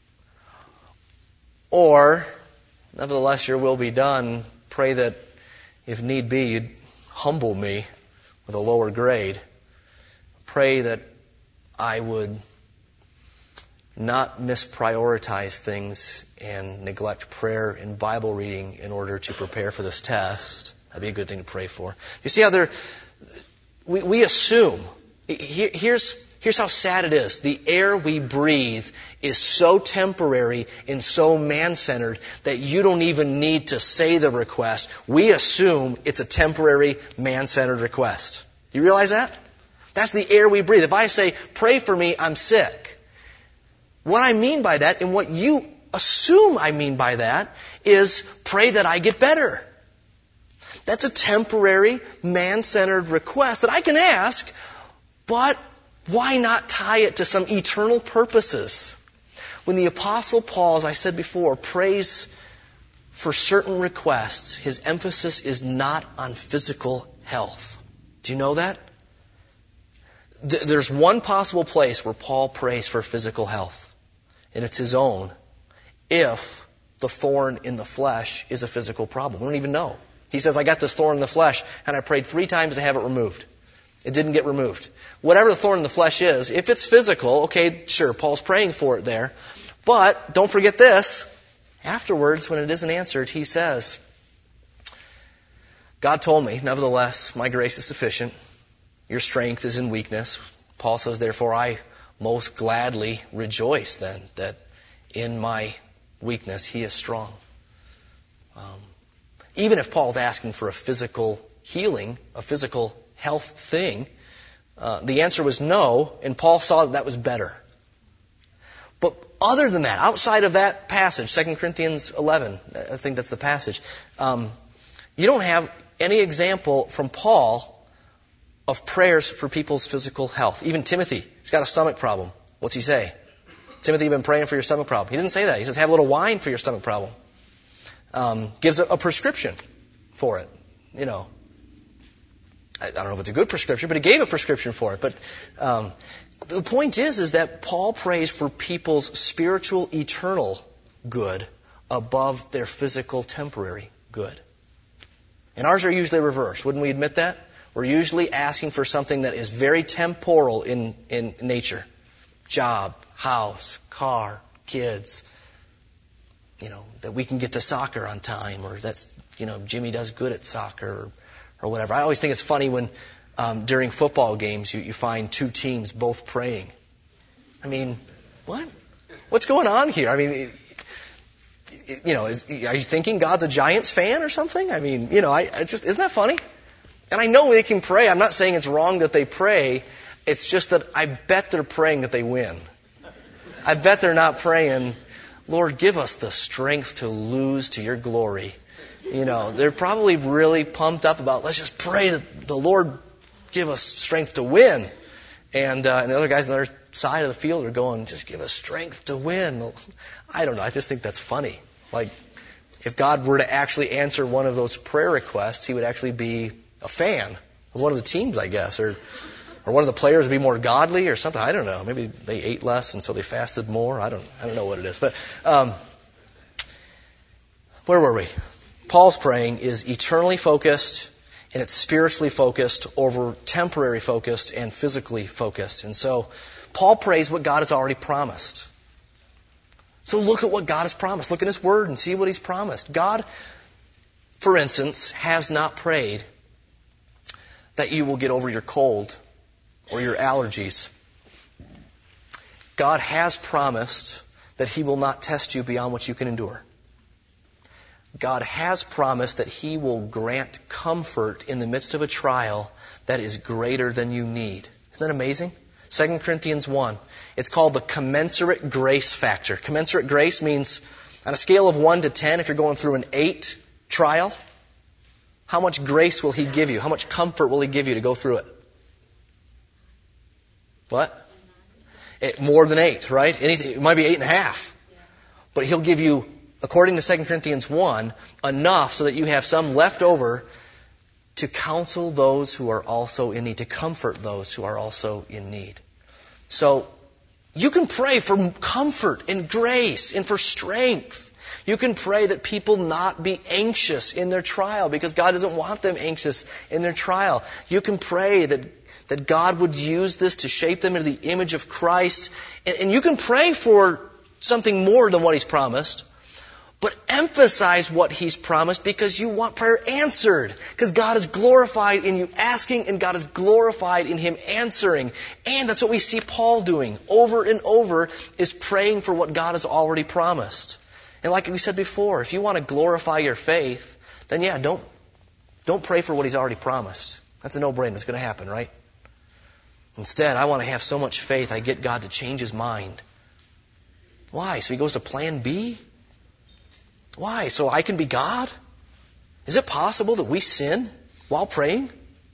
Or, nevertheless, your will be done. Pray that, if need be, you'd humble me with a lower grade. Pray that I would not misprioritize things and neglect prayer and Bible reading in order to prepare for this test. That'd be a good thing to pray for. You see how there, we, we assume, here, here's, here's how sad it is. The air we breathe is so temporary and so man-centered that you don't even need to say the request. We assume it's a temporary, man-centered request. Do you realize that? That's the air we breathe. If I say, pray for me, I'm sick. What I mean by that, and what you assume I mean by that, is pray that I get better. That's a temporary, man-centered request that I can ask, but why not tie it to some eternal purposes? When the Apostle Paul, as I said before, prays for certain requests, his emphasis is not on physical health. Do you know that? There's one possible place where Paul prays for physical health. And it's his own, if the thorn in the flesh is a physical problem. We don't even know. He says, I got this thorn in the flesh, and I prayed three times to have it removed. It didn't get removed. Whatever the thorn in the flesh is, if it's physical, okay, sure, Paul's praying for it there. But don't forget this. Afterwards, when it isn't answered, he says, God told me, nevertheless, my grace is sufficient. Your strength is in weakness. Paul says, therefore, I most gladly rejoice then that in my weakness he is strong. Um, even if Paul's asking for a physical healing, a physical health thing, uh, the answer was no, and Paul saw that that was better. But other than that, outside of that passage, Second Corinthians eleven, I think that's the passage, um, you don't have any example from Paul of prayers for people's physical health. Even Timothy, he's got a stomach problem. What's he say? Timothy, you've been praying for your stomach problem. He doesn't say that. He says, have a little wine for your stomach problem. Um, gives a, a prescription for it. You know, I, I don't know if it's a good prescription, but he gave a prescription for it. But um, the point is, is that Paul prays for people's spiritual, eternal good above their physical, temporary good. And ours are usually reversed. Wouldn't we admit that? We're usually asking for something that is very temporal in, in nature. Job, house, car, kids. You know, that we can get to soccer on time, or that's, you know, Jimmy does good at soccer, or, or whatever. I always think it's funny when um, during football games you, you find two teams both praying. I mean, what? What's going on here? I mean, it, it, you know, is, are you thinking God's a Giants fan or something? I mean, you know, I, I just isn't that funny? And I know they can pray. I'm not saying it's wrong that they pray. It's just that I bet they're praying that they win. I bet they're not praying, Lord, give us the strength to lose to your glory. You know, they're probably really pumped up about, let's just pray that the Lord give us strength to win. And, uh, and the other guys on the other side of the field are going, just give us strength to win. I don't know. I just think that's funny. Like, if God were to actually answer one of those prayer requests, he would actually be a fan of one of the teams, I guess, or or one of the players would be more godly or something. I don't know. Maybe they ate less and so they fasted more. I don't I don't know what it is. But um, where were we? Paul's praying is eternally focused, and it's spiritually focused over temporary focused and physically focused. And so Paul prays what God has already promised. So look at what God has promised. Look at His Word and see what He's promised. God, for instance, has not prayed that you will get over your cold or your allergies. God has promised that He will not test you beyond what you can endure. God has promised that He will grant comfort in the midst of a trial that is greater than you need. Isn't that amazing? Second Corinthians one. It's called the commensurate grace factor. Commensurate grace means on a scale of one to ten, if you're going through an eight trial, how much grace will He give you? How much comfort will He give you to go through it? What? It, more than eight, right? Anything, it might be eight and a half. But He'll give you, according to Second Corinthians one, enough so that you have some left over to counsel those who are also in need, to comfort those who are also in need. So, you can pray for comfort and grace and for strength. You can pray that people not be anxious in their trial because God doesn't want them anxious in their trial. You can pray that, that God would use this to shape them into the image of Christ. And, and you can pray for something more than what He's promised. But emphasize what He's promised because you want prayer answered. Because God is glorified in you asking and God is glorified in Him answering. And that's what we see Paul doing over and over, is praying for what God has already promised. And like we said before, if you want to glorify your faith, then yeah, don't, don't pray for what He's already promised. That's a no-brainer. It's going to happen, right? Instead, I want to have so much faith I get God to change His mind. Why? So He goes to plan B? Why? So I can be God? Is it possible that we sin while praying?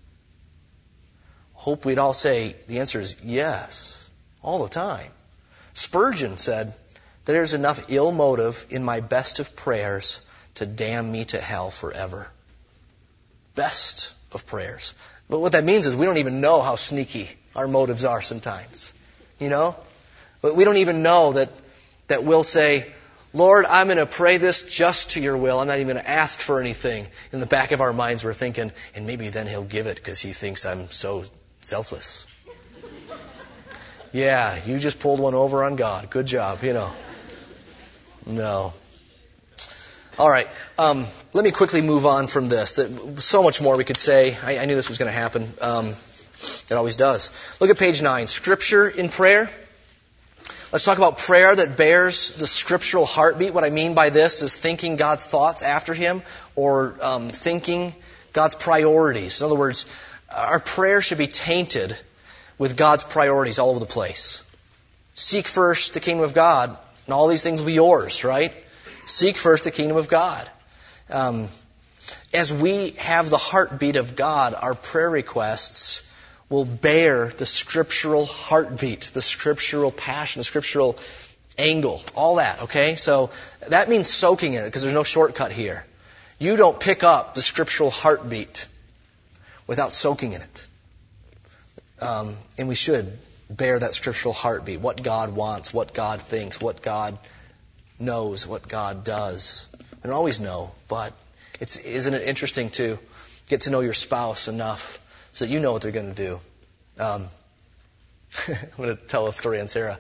Hope we'd all say the answer is yes, all the time. Spurgeon said, there's enough ill motive in my best of prayers to damn me to hell forever. Best of prayers. But what that means is we don't even know how sneaky our motives are sometimes. You know? But we don't even know that, that we'll say, Lord, I'm going to pray this just to your will. I'm not even going to ask for anything. In the back of our minds, we're thinking, and maybe then He'll give it because He thinks I'm so selfless. Yeah, you just pulled one over on God. Good job, you know. No. All right. Um, let me quickly move on from this. So much more we could say. I, I knew this was going to happen. Um, It always does. Look at page nine. Scripture in prayer. Let's talk about prayer that bears the scriptural heartbeat. What I mean by this is thinking God's thoughts after Him, or um, thinking God's priorities. In other words, our prayer should be tainted with God's priorities all over the place. Seek first the kingdom of God, and all these things will be yours, right? Seek first the kingdom of God. Um, as we have the heartbeat of God, our prayer requests will bear the scriptural heartbeat, the scriptural passion, the scriptural angle, all that, okay? So that means soaking in it, because there's no shortcut here. You don't pick up the scriptural heartbeat without soaking in it. Um, and we should bear that scriptural heartbeat, what God wants, what God thinks, what God knows, what God does. We don't always know, but it's, isn't it interesting to get to know your spouse enough so that you know what they're going to do? Um, I'm going to tell a story on Sarah.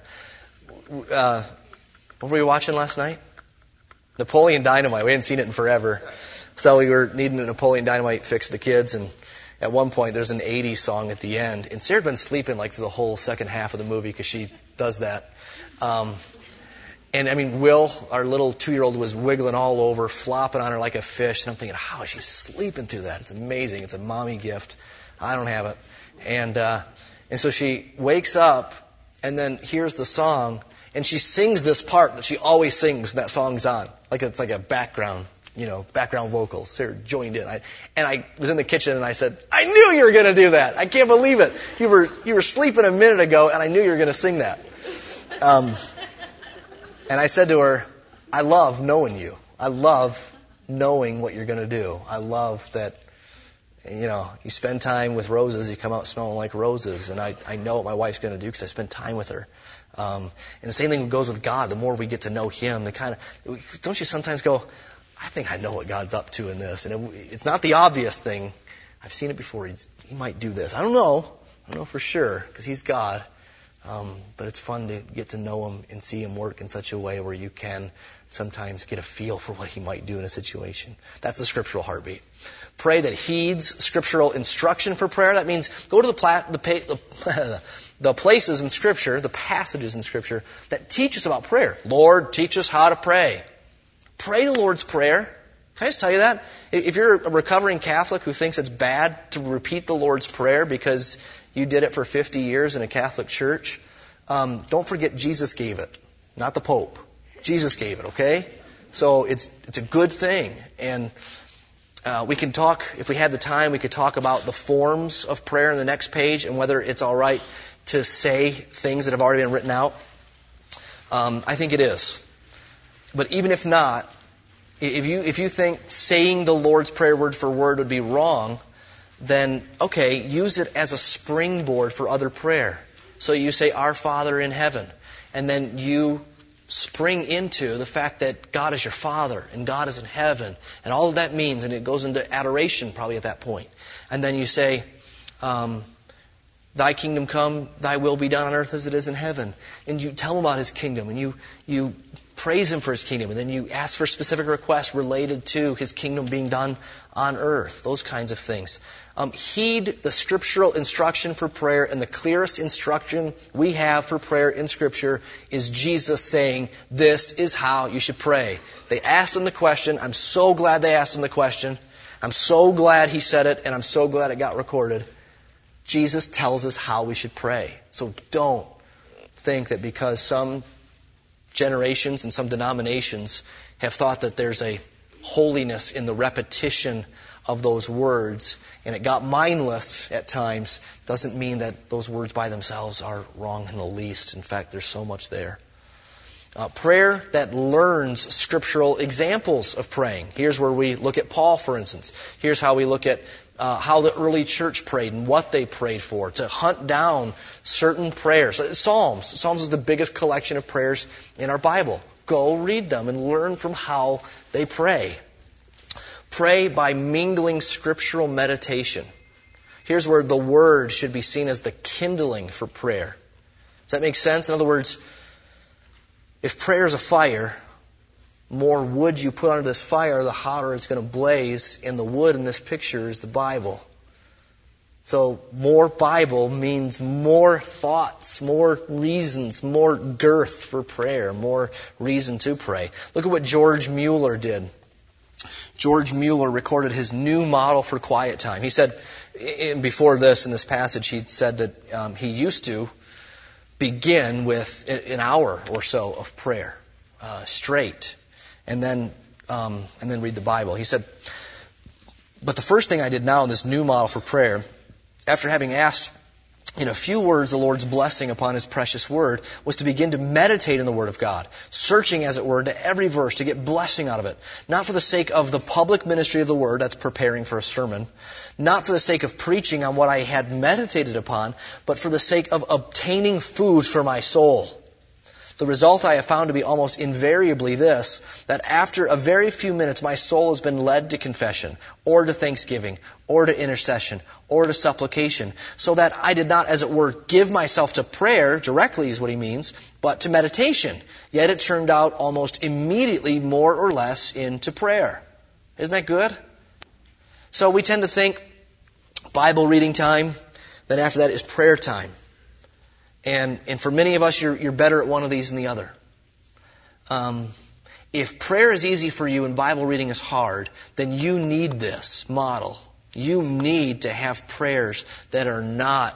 Uh, what were we watching last night? Napoleon Dynamite. We hadn't seen it in forever. So we were needing a Napoleon Dynamite fix the kids, and at one point there's an eighties song at the end. And Sarah had been sleeping like through the whole second half of the movie because she does that. Um, and I mean, Will, our little two-year-old, was wiggling all over, flopping on her like a fish. And I'm thinking, how is she sleeping through that? It's amazing. It's a mommy gift. I don't have it. And uh, and so she wakes up and then hears the song, and she sings this part that she always sings when that song's on. Like it's like a background, you know, background vocals. Sarah joined in. I, and I was in the kitchen and I said, I knew you were going to do that. I can't believe it. You were you were sleeping a minute ago and I knew you were going to sing that. Um, and I said to her, I love knowing you. I love knowing what you're going to do. I love that, you know, you spend time with roses, you come out smelling like roses. And I, I know what my wife's going to do because I spend time with her. Um, and the same thing goes with God. The more we get to know Him, the kind of, don't you sometimes go, I think I know what God's up to in this. And it, it's not the obvious thing. I've seen it before. He's, he might do this. I don't know. I don't know for sure because He's God. Um, but it's fun to get to know Him and see Him work in such a way where you can sometimes get a feel for what He might do in a situation. That's the scriptural heartbeat. Pray that heeds scriptural instruction for prayer. That means go to the, pla- the, the, the places in Scripture, the passages in Scripture that teach us about prayer. Lord, teach us how to pray. Pray the Lord's Prayer. Can I just tell you that? If you're a recovering Catholic who thinks it's bad to repeat the Lord's Prayer because you did it for fifty years in a Catholic church, um, don't forget Jesus gave it, not the Pope. Jesus gave it, okay? So it's it's a good thing. And uh, we can talk, if we had the time, we could talk about the forms of prayer in the next page and whether it's all right to say things that have already been written out. Um, I think it is. But even if not, if you if you think saying the Lord's Prayer word for word would be wrong, then, okay, use it as a springboard for other prayer. So you say, Our Father in heaven, and then you spring into the fact that God is your Father, and God is in heaven, and all of that means, and it goes into adoration probably at that point. And then you say, um, Thy kingdom come, Thy will be done on earth as it is in heaven. And you tell Him about His kingdom, and you you praise Him for His kingdom, and then you ask for specific requests related to His kingdom being done on earth. Those kinds of things. Um, heed the scriptural instruction for prayer, and the clearest instruction we have for prayer in Scripture is Jesus saying, this is how you should pray. They asked Him the question. I'm so glad they asked Him the question. I'm so glad He said it, and I'm so glad it got recorded. Jesus tells us how we should pray. So don't think that because some generations and some denominations have thought that there's a holiness in the repetition of those words, and it got mindless at times, doesn't mean that those words by themselves are wrong in the least. In fact, there's so much there. Uh, prayer that learns scriptural examples of praying. Here's where we look at Paul, for instance. Here's how we look at uh, how the early church prayed and what they prayed for, to hunt down certain prayers. Psalms. Psalms is the biggest collection of prayers in our Bible. Go read them and learn from how they pray. Pray by mingling scriptural meditation. Here's where the Word should be seen as the kindling for prayer. Does that make sense? In other words, if prayer is a fire, more wood you put under this fire, the hotter it's going to blaze. And the wood in this picture is the Bible. So more Bible means more thoughts, more reasons, more girth for prayer, more reason to pray. Look at what George Mueller did. George Mueller recorded his new model for quiet time. He said, before this, in this passage, he said that um, he used to begin with an hour or so of prayer, uh, straight, and then um, and then read the Bible. He said, but the first thing I did now in this new model for prayer, after having asked in a few words the Lord's blessing upon His precious Word, was to begin to meditate in the Word of God, searching, as it were, to every verse to get blessing out of it. Not for the sake of the public ministry of the Word, that's preparing for a sermon, not for the sake of preaching on what I had meditated upon, but for the sake of obtaining food for my soul. The result I have found to be almost invariably this, that after a very few minutes my soul has been led to confession, or to thanksgiving, or to intercession, or to supplication, so that I did not, as it were, give myself to prayer, directly is what he means, but to meditation. Yet it turned out almost immediately more or less into prayer. Isn't that good? So we tend to think Bible reading time, then after that is prayer time. And and for many of us, you're you're better at one of these than the other. Um, if prayer is easy for you and Bible reading is hard, then you need this model. You need to have prayers that are not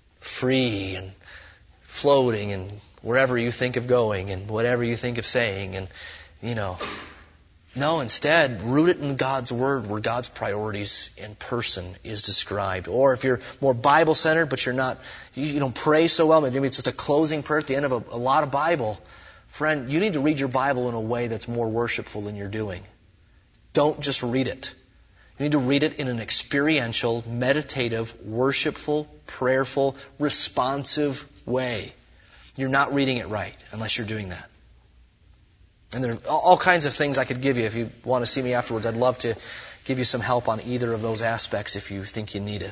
free and floating and wherever you think of going and whatever you think of saying and, you know. No, instead, root it in God's Word where God's priorities in person is described. Or if you're more Bible-centered, but you're not, you, you don't pray so well, maybe it's just a closing prayer at the end of a, a lot of Bible. Friend, you need to read your Bible in a way that's more worshipful than you're doing. Don't just read it. You need to read it in an experiential, meditative, worshipful, prayerful, responsive way. You're not reading it right unless you're doing that. And there are all kinds of things I could give you. If you want to see me afterwards, I'd love to give you some help on either of those aspects if you think you need it.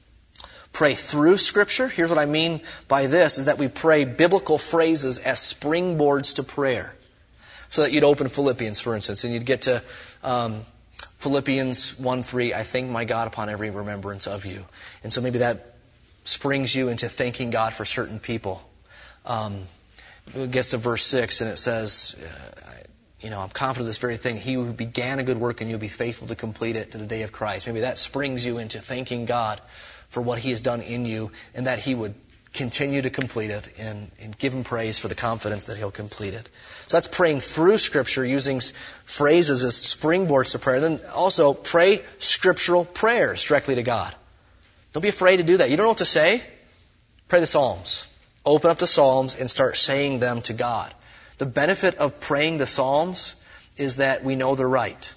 Pray through Scripture. Here's what I mean by this, is that we pray biblical phrases as springboards to prayer. So that you'd open Philippians, for instance, and you'd get to um, Philippians one three, I thank my God upon every remembrance of you. And so maybe that springs you into thanking God for certain people. Um It gets to verse six and it says, uh, you know, I'm confident of this very thing. He who began a good work and you'll be faithful to complete it to the day of Christ. Maybe that springs you into thanking God for what He has done in you and that He would continue to complete it and, and give Him praise for the confidence that He'll complete it. So that's praying through Scripture using phrases as springboards to prayer. Then also pray scriptural prayers directly to God. Don't be afraid to do that. You don't know what to say? Pray the Psalms. Open up the Psalms and start saying them to God. The benefit of praying the Psalms is that we know they're right.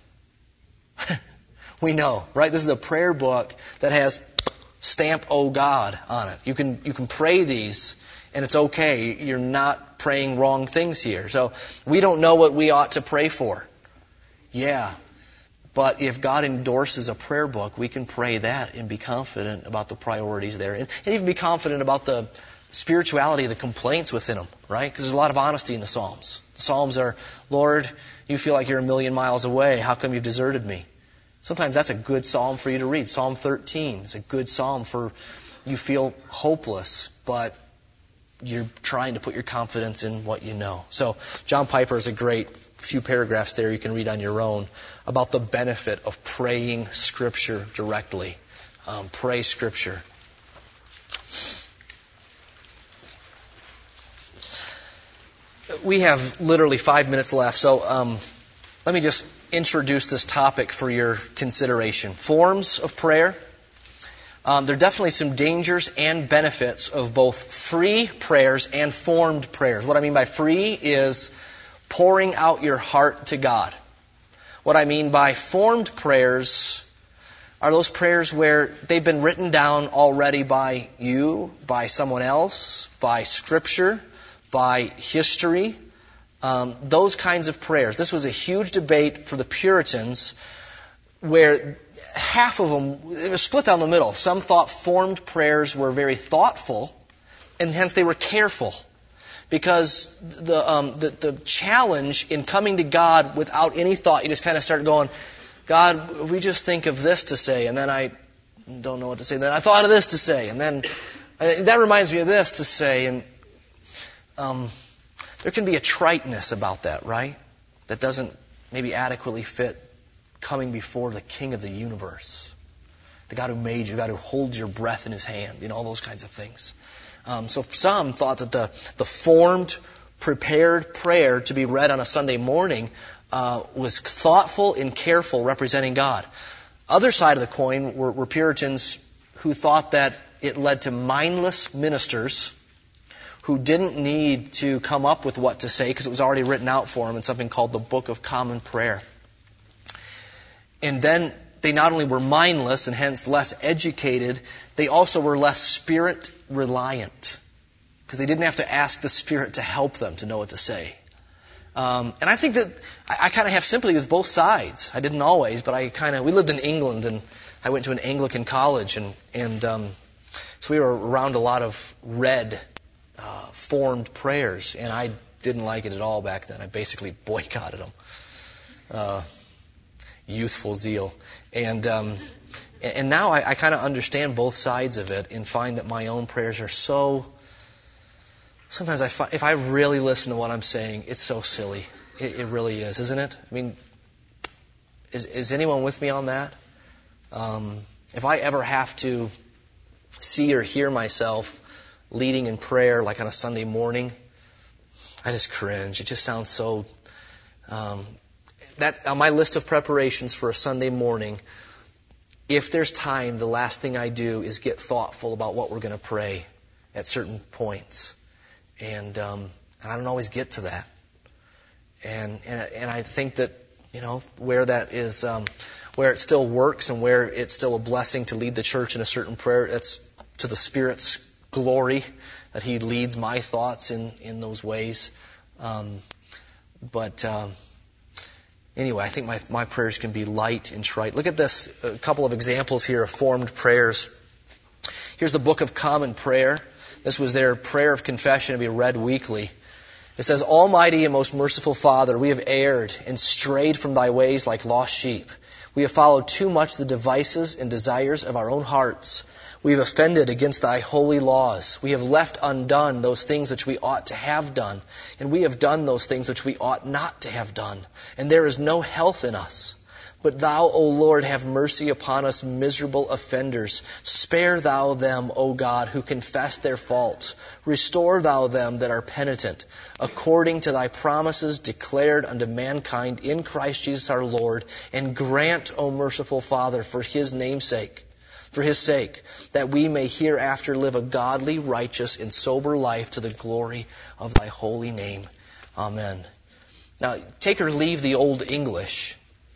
We know, right? This is a prayer book that has stamp, oh God, on it. You can, you can pray these and it's okay. You're not praying wrong things here. So we don't know what we ought to pray for. Yeah. But if God endorses a prayer book, we can pray that and be confident about the priorities there. And, and even be confident about the spirituality, the complaints within them, right? Because there's a lot of honesty in the Psalms. The Psalms are, Lord, you feel like you're a million miles away. How come you've deserted me? Sometimes that's a good psalm for you to read. Psalm thirteen is a good psalm for you feel hopeless, but you're trying to put your confidence in what you know. So John Piper has a great few paragraphs there you can read on your own about the benefit of praying Scripture directly. Um, pray Scripture. We have literally five minutes left, so um, let me just introduce this topic for your consideration. Forms of prayer. Um, there are definitely some dangers and benefits of both free prayers and formed prayers. What I mean by free is pouring out your heart to God. What I mean by formed prayers are those prayers where they've been written down already by you, by someone else, by Scripture, by history, um, those kinds of prayers. This was a huge debate for the Puritans where half of them, it was split down the middle. Some thought formed prayers were very thoughtful and hence they were careful because the, um, the, the challenge in coming to God without any thought, you just kind of start going, God, we just think of this to say and then I don't know what to say. Then I thought of this to say, and then I, that reminds me of this to say, and um, there can be a triteness about that, right? That doesn't maybe adequately fit coming before the King of the universe, the God who made you, the God who holds your breath in His hand, you know, all those kinds of things. Um, so some thought that the the formed, prepared prayer to be read on a Sunday morning uh, was thoughtful and careful, representing God. Other side of the coin were, were Puritans who thought that it led to mindless ministers who didn't need to come up with what to say because it was already written out for them in something called the Book of Common Prayer. And then they not only were mindless and hence less educated, they also were less Spirit reliant because they didn't have to ask the Spirit to help them to know what to say. Um, and I think that I, I kind of have sympathy with both sides. I didn't always, but I kind of, we lived in England and I went to an Anglican college and, and um, so we were around a lot of read, uh, formed prayers, and I didn't like it at all back then. I basically boycotted them. Uh, youthful zeal. And um, and now I, I kind of understand both sides of it and find that my own prayers are so... Sometimes I find, if I really listen to what I'm saying, it's so silly. It, it really is, isn't it? I mean, is, is anyone with me on that? Um, if I ever have to see or hear myself leading in prayer, like on a Sunday morning, I just cringe. It just sounds so... Um, that on my list of preparations for a Sunday morning, if there's time, the last thing I do is get thoughtful about what we're going to pray at certain points. And, um, and I don't always get to that. And, and and I think that, you know, where that is, um, where it still works and where it's still a blessing to lead the church in a certain prayer, that's to the Spirit's glory that He leads my thoughts in, in those ways. Um, but um, anyway, I think my, my prayers can be light and trite. Look at this, a couple of examples here of formed prayers. Here's the Book of Common Prayer. This was their prayer of confession to be read weekly. It says, Almighty and most merciful Father, we have erred and strayed from Thy ways like lost sheep. We have followed too much the devices and desires of our own hearts. We have offended against Thy holy laws. We have left undone those things which we ought to have done. And we have done those things which we ought not to have done. And there is no health in us. But Thou, O Lord, have mercy upon us miserable offenders. Spare Thou them, O God, who confess their faults. Restore Thou them that are penitent, according to Thy promises declared unto mankind in Christ Jesus our Lord. And grant, O merciful Father, for His name's sake, for His sake, that we may hereafter live a godly, righteous, and sober life to the glory of Thy holy name. Amen. Now, take or leave the Old English,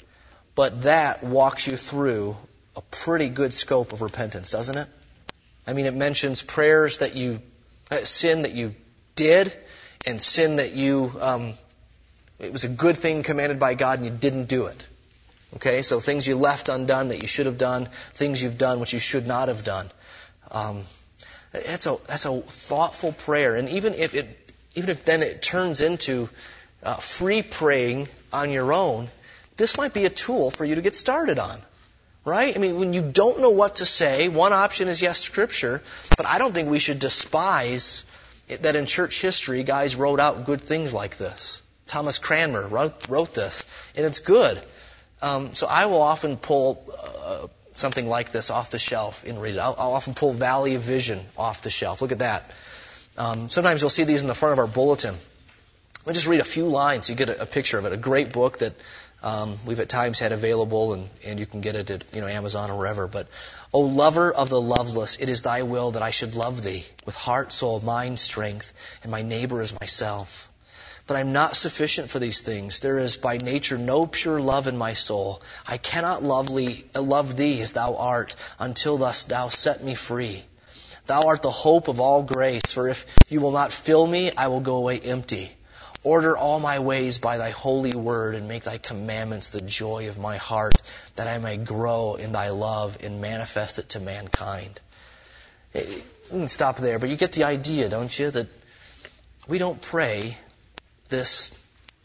but that walks you through a pretty good scope of repentance, doesn't it? I mean, it mentions prayers that you, uh, sin that you did, and sin that you, um, it was a good thing commanded by God and you didn't do it. Okay, so things you left undone that you should have done, things you've done which you should not have done. Um, that's a that's a thoughtful prayer, and even if it even if then it turns into uh, free praying on your own, this might be a tool for you to get started on, right? I mean, when you don't know what to say, one option is yes, Scripture, but I don't think we should despise it that in church history, guys wrote out good things like this. Thomas Cranmer wrote, wrote this, and it's good. Um, so I will often pull uh, something like this off the shelf and read it. I'll, I'll often pull Valley of Vision off the shelf. Look at that. Um, sometimes you'll see these in the front of our bulletin. I'll just read a few lines so you get a, a picture of it. A great book that Um, we've at times had available, and, and you can get it at you know Amazon or wherever. But, O lover of the loveless, it is Thy will that I should love Thee with heart, soul, mind, strength, and my neighbor as myself. But I'm not sufficient for these things. There is by nature no pure love in my soul. I cannot love, Thee, love Thee as Thou art until thus Thou set me free. Thou art the hope of all grace, for if You will not fill me, I will go away empty. Order all my ways by Thy holy word, and make Thy commandments the joy of my heart, that I may grow in Thy love and manifest it to mankind. You can stop there, but you get the idea, don't you? That we don't pray this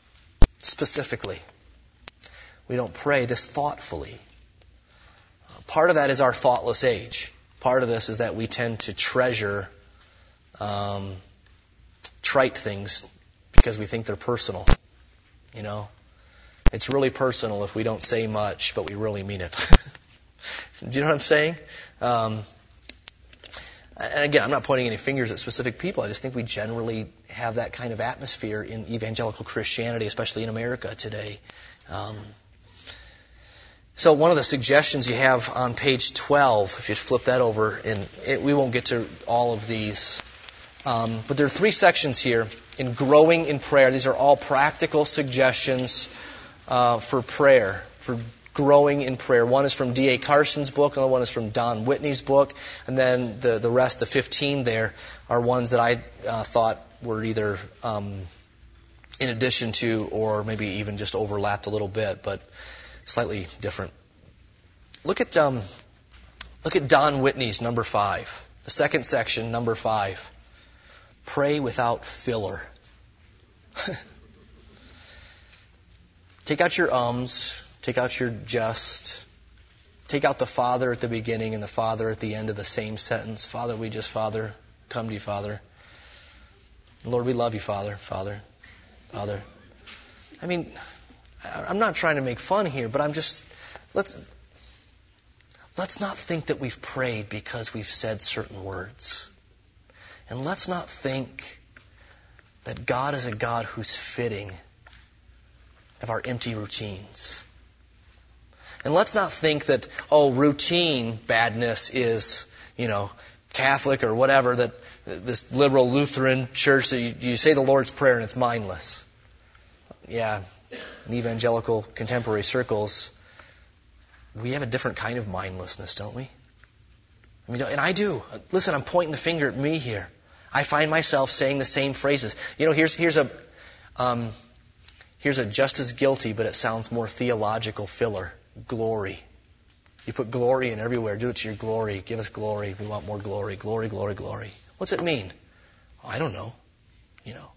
specifically. We don't pray this thoughtfully. part of that is our thoughtless age. Part of this is that we tend to treasure um, trite things because we think they're personal. You know, it's really personal if we don't say much, but we really mean it. Do you know what I'm saying? Um, and again, I'm not pointing any fingers at specific people. I just think we generally have that kind of atmosphere in evangelical Christianity, especially in America today. Um, so one of the suggestions you have on page twelve, if you flip that over, and it, we won't get to all of these, um, but there are three sections here in growing in prayer. These are all practical suggestions uh, for prayer, for growing in prayer. One is from D A Carson's book, another one is from Don Whitney's book, and then the, the rest, the fifteen there, are ones that I uh, thought were either um, in addition to or maybe even just overlapped a little bit, but slightly different. Look at um, look at Don Whitney's number five, the second section, number five. Pray without filler. Take out your ums. Take out your just. Take out the Father at the beginning and the Father at the end of the same sentence. Father, we just, Father, come to you, Father. Lord, we love you, Father, Father, Father. I mean, I'm not trying to make fun here, but I'm just, let's, let's not think that we've prayed because we've said certain words. And let's not think that God is a God who's fitting of our empty routines. And let's not think that, oh, routine badness is, you know, Catholic or whatever, that this liberal Lutheran church, that you, you say the Lord's Prayer and it's mindless. Yeah, in evangelical contemporary circles, we have a different kind of mindlessness, don't we? I mean, and I do. Listen, I'm pointing the finger at me here. I find myself saying the same phrases. You know, here's here's a um, here's a just as guilty, but it sounds more theological filler. Glory. You put glory in everywhere. Do it to your glory. Give us glory. We want more glory. Glory, glory, glory. What's it mean? Oh, I don't know. You know.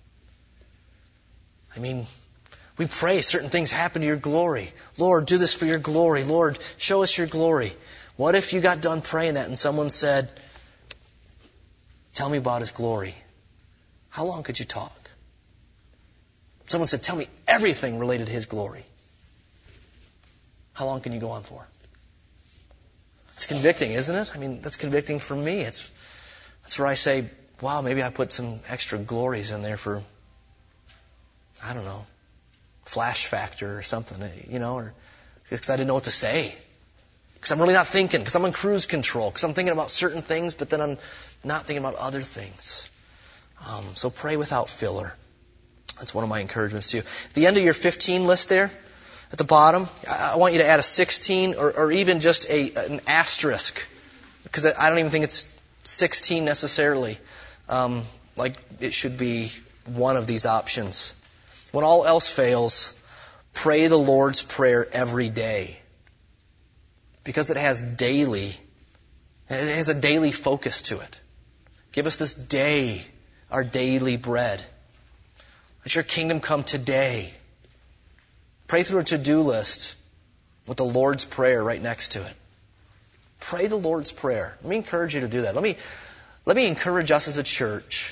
I mean, we pray certain things happen to your glory. Lord, do this for your glory. Lord, show us your glory. What if you got done praying that and someone said, tell me about His glory? How long could you talk? Someone said, tell me everything related to His glory. How long can you go on for? It's convicting, isn't it? I mean, that's convicting for me. It's that's where I say, wow, maybe I put some extra glories in there for, I don't know, flash factor or something, you know, or because I didn't know what to say. Because I'm really not thinking, because I'm on cruise control, because I'm thinking about certain things, but then I'm not thinking about other things. Um, so pray without filler. That's one of my encouragements to you. At the end of your fifteen list there, at the bottom, I want you to add a sixteen or, or even just a an asterisk, because I don't even think it's sixteen necessarily. Um, like it should be one of these options. When all else fails, pray the Lord's Prayer every day, because it has daily, it has a daily focus to it. Give us this day our daily bread. Let your kingdom come today. Pray through a to-do list with the Lord's Prayer right next to it. Pray the Lord's Prayer. Let me encourage you to do that. Let me, let me encourage us as a church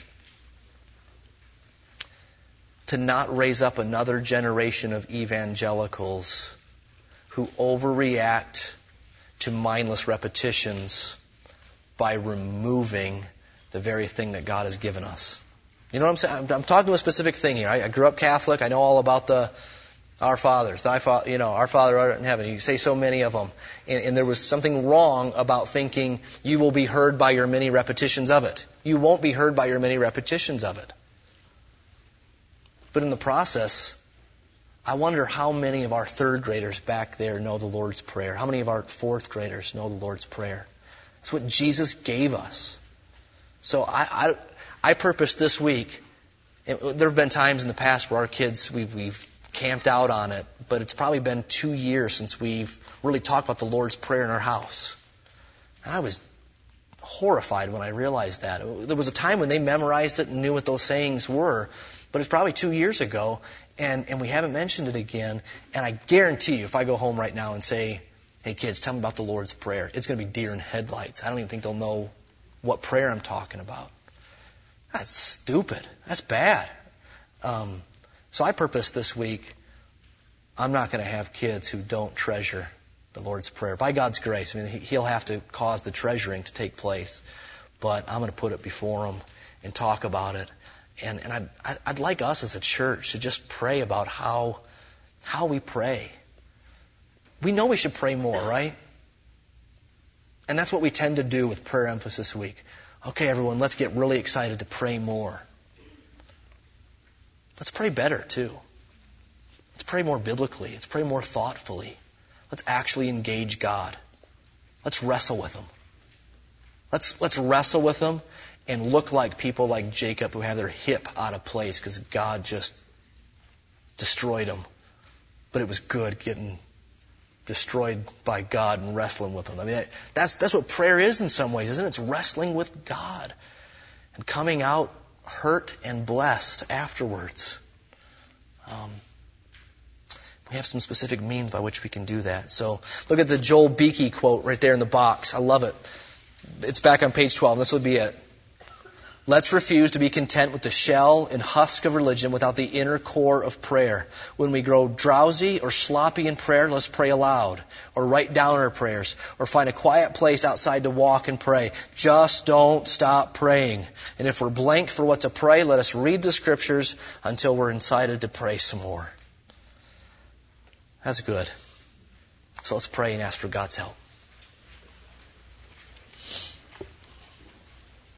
to not raise up another generation of evangelicals who overreact to mindless repetitions by removing the very thing that God has given us. You know what I'm saying? I'm, I'm talking to a specific thing here. I, I grew up Catholic. I know all about the Our Fathers, thy Father, you know, Our Father art in heaven. You say so many of them. And, and there was something wrong about thinking you will be heard by your many repetitions of it. You won't be heard by your many repetitions of it. But in the process, I wonder how many of our third graders back there know the Lord's Prayer. How many of our fourth graders know the Lord's Prayer? It's what Jesus gave us. So I, I, I purposed this week. It, there have been times in the past where our kids, we've, we've camped out on it, but it's probably been two years since we've really talked about the Lord's Prayer in our house. And I was horrified when I realized that. There was a time when they memorized it and knew what those sayings were, but it's probably two years ago, and, and we haven't mentioned it again. And I guarantee you, if I go home right now and say, Hey kids, tell me about the Lord's Prayer. It's going to be deer in headlights. I don't even think they'll know what prayer I'm talking about. That's stupid. That's bad. Um, so I purpose this week, I'm not going to have kids who don't treasure the Lord's Prayer. By God's grace, I mean, He'll have to cause the treasuring to take place. But I'm going to put it before them and talk about it. And, and I'd, I'd like us as a church to just pray about how, how we pray. We know we should pray more, right? And that's what we tend to do with Prayer Emphasis Week. Okay, everyone, let's get really excited to pray more. Let's pray better, too. Let's pray more biblically. Let's pray more thoughtfully. Let's actually engage God. Let's wrestle with Him. Let's, let's wrestle with Him and look like people like Jacob who have their hip out of place because God just destroyed him. But it was good getting destroyed by God and wrestling with Him. I mean, that's that's what prayer is in some ways, isn't it? It's wrestling with God and coming out hurt and blessed afterwards. Um, we have some specific means by which we can do that. So look at the Joel Beakey quote right there in the box. I love it. It's back on page twelve. This would be it. Let's refuse to be content with the shell and husk of religion without the inner core of prayer. When we grow drowsy or sloppy in prayer, let's pray aloud or write down our prayers or find a quiet place outside to walk and pray. Just don't stop praying. And if we're blank for what to pray, let us read the Scriptures until we're incited to pray some more. That's good. So let's pray and ask for God's help.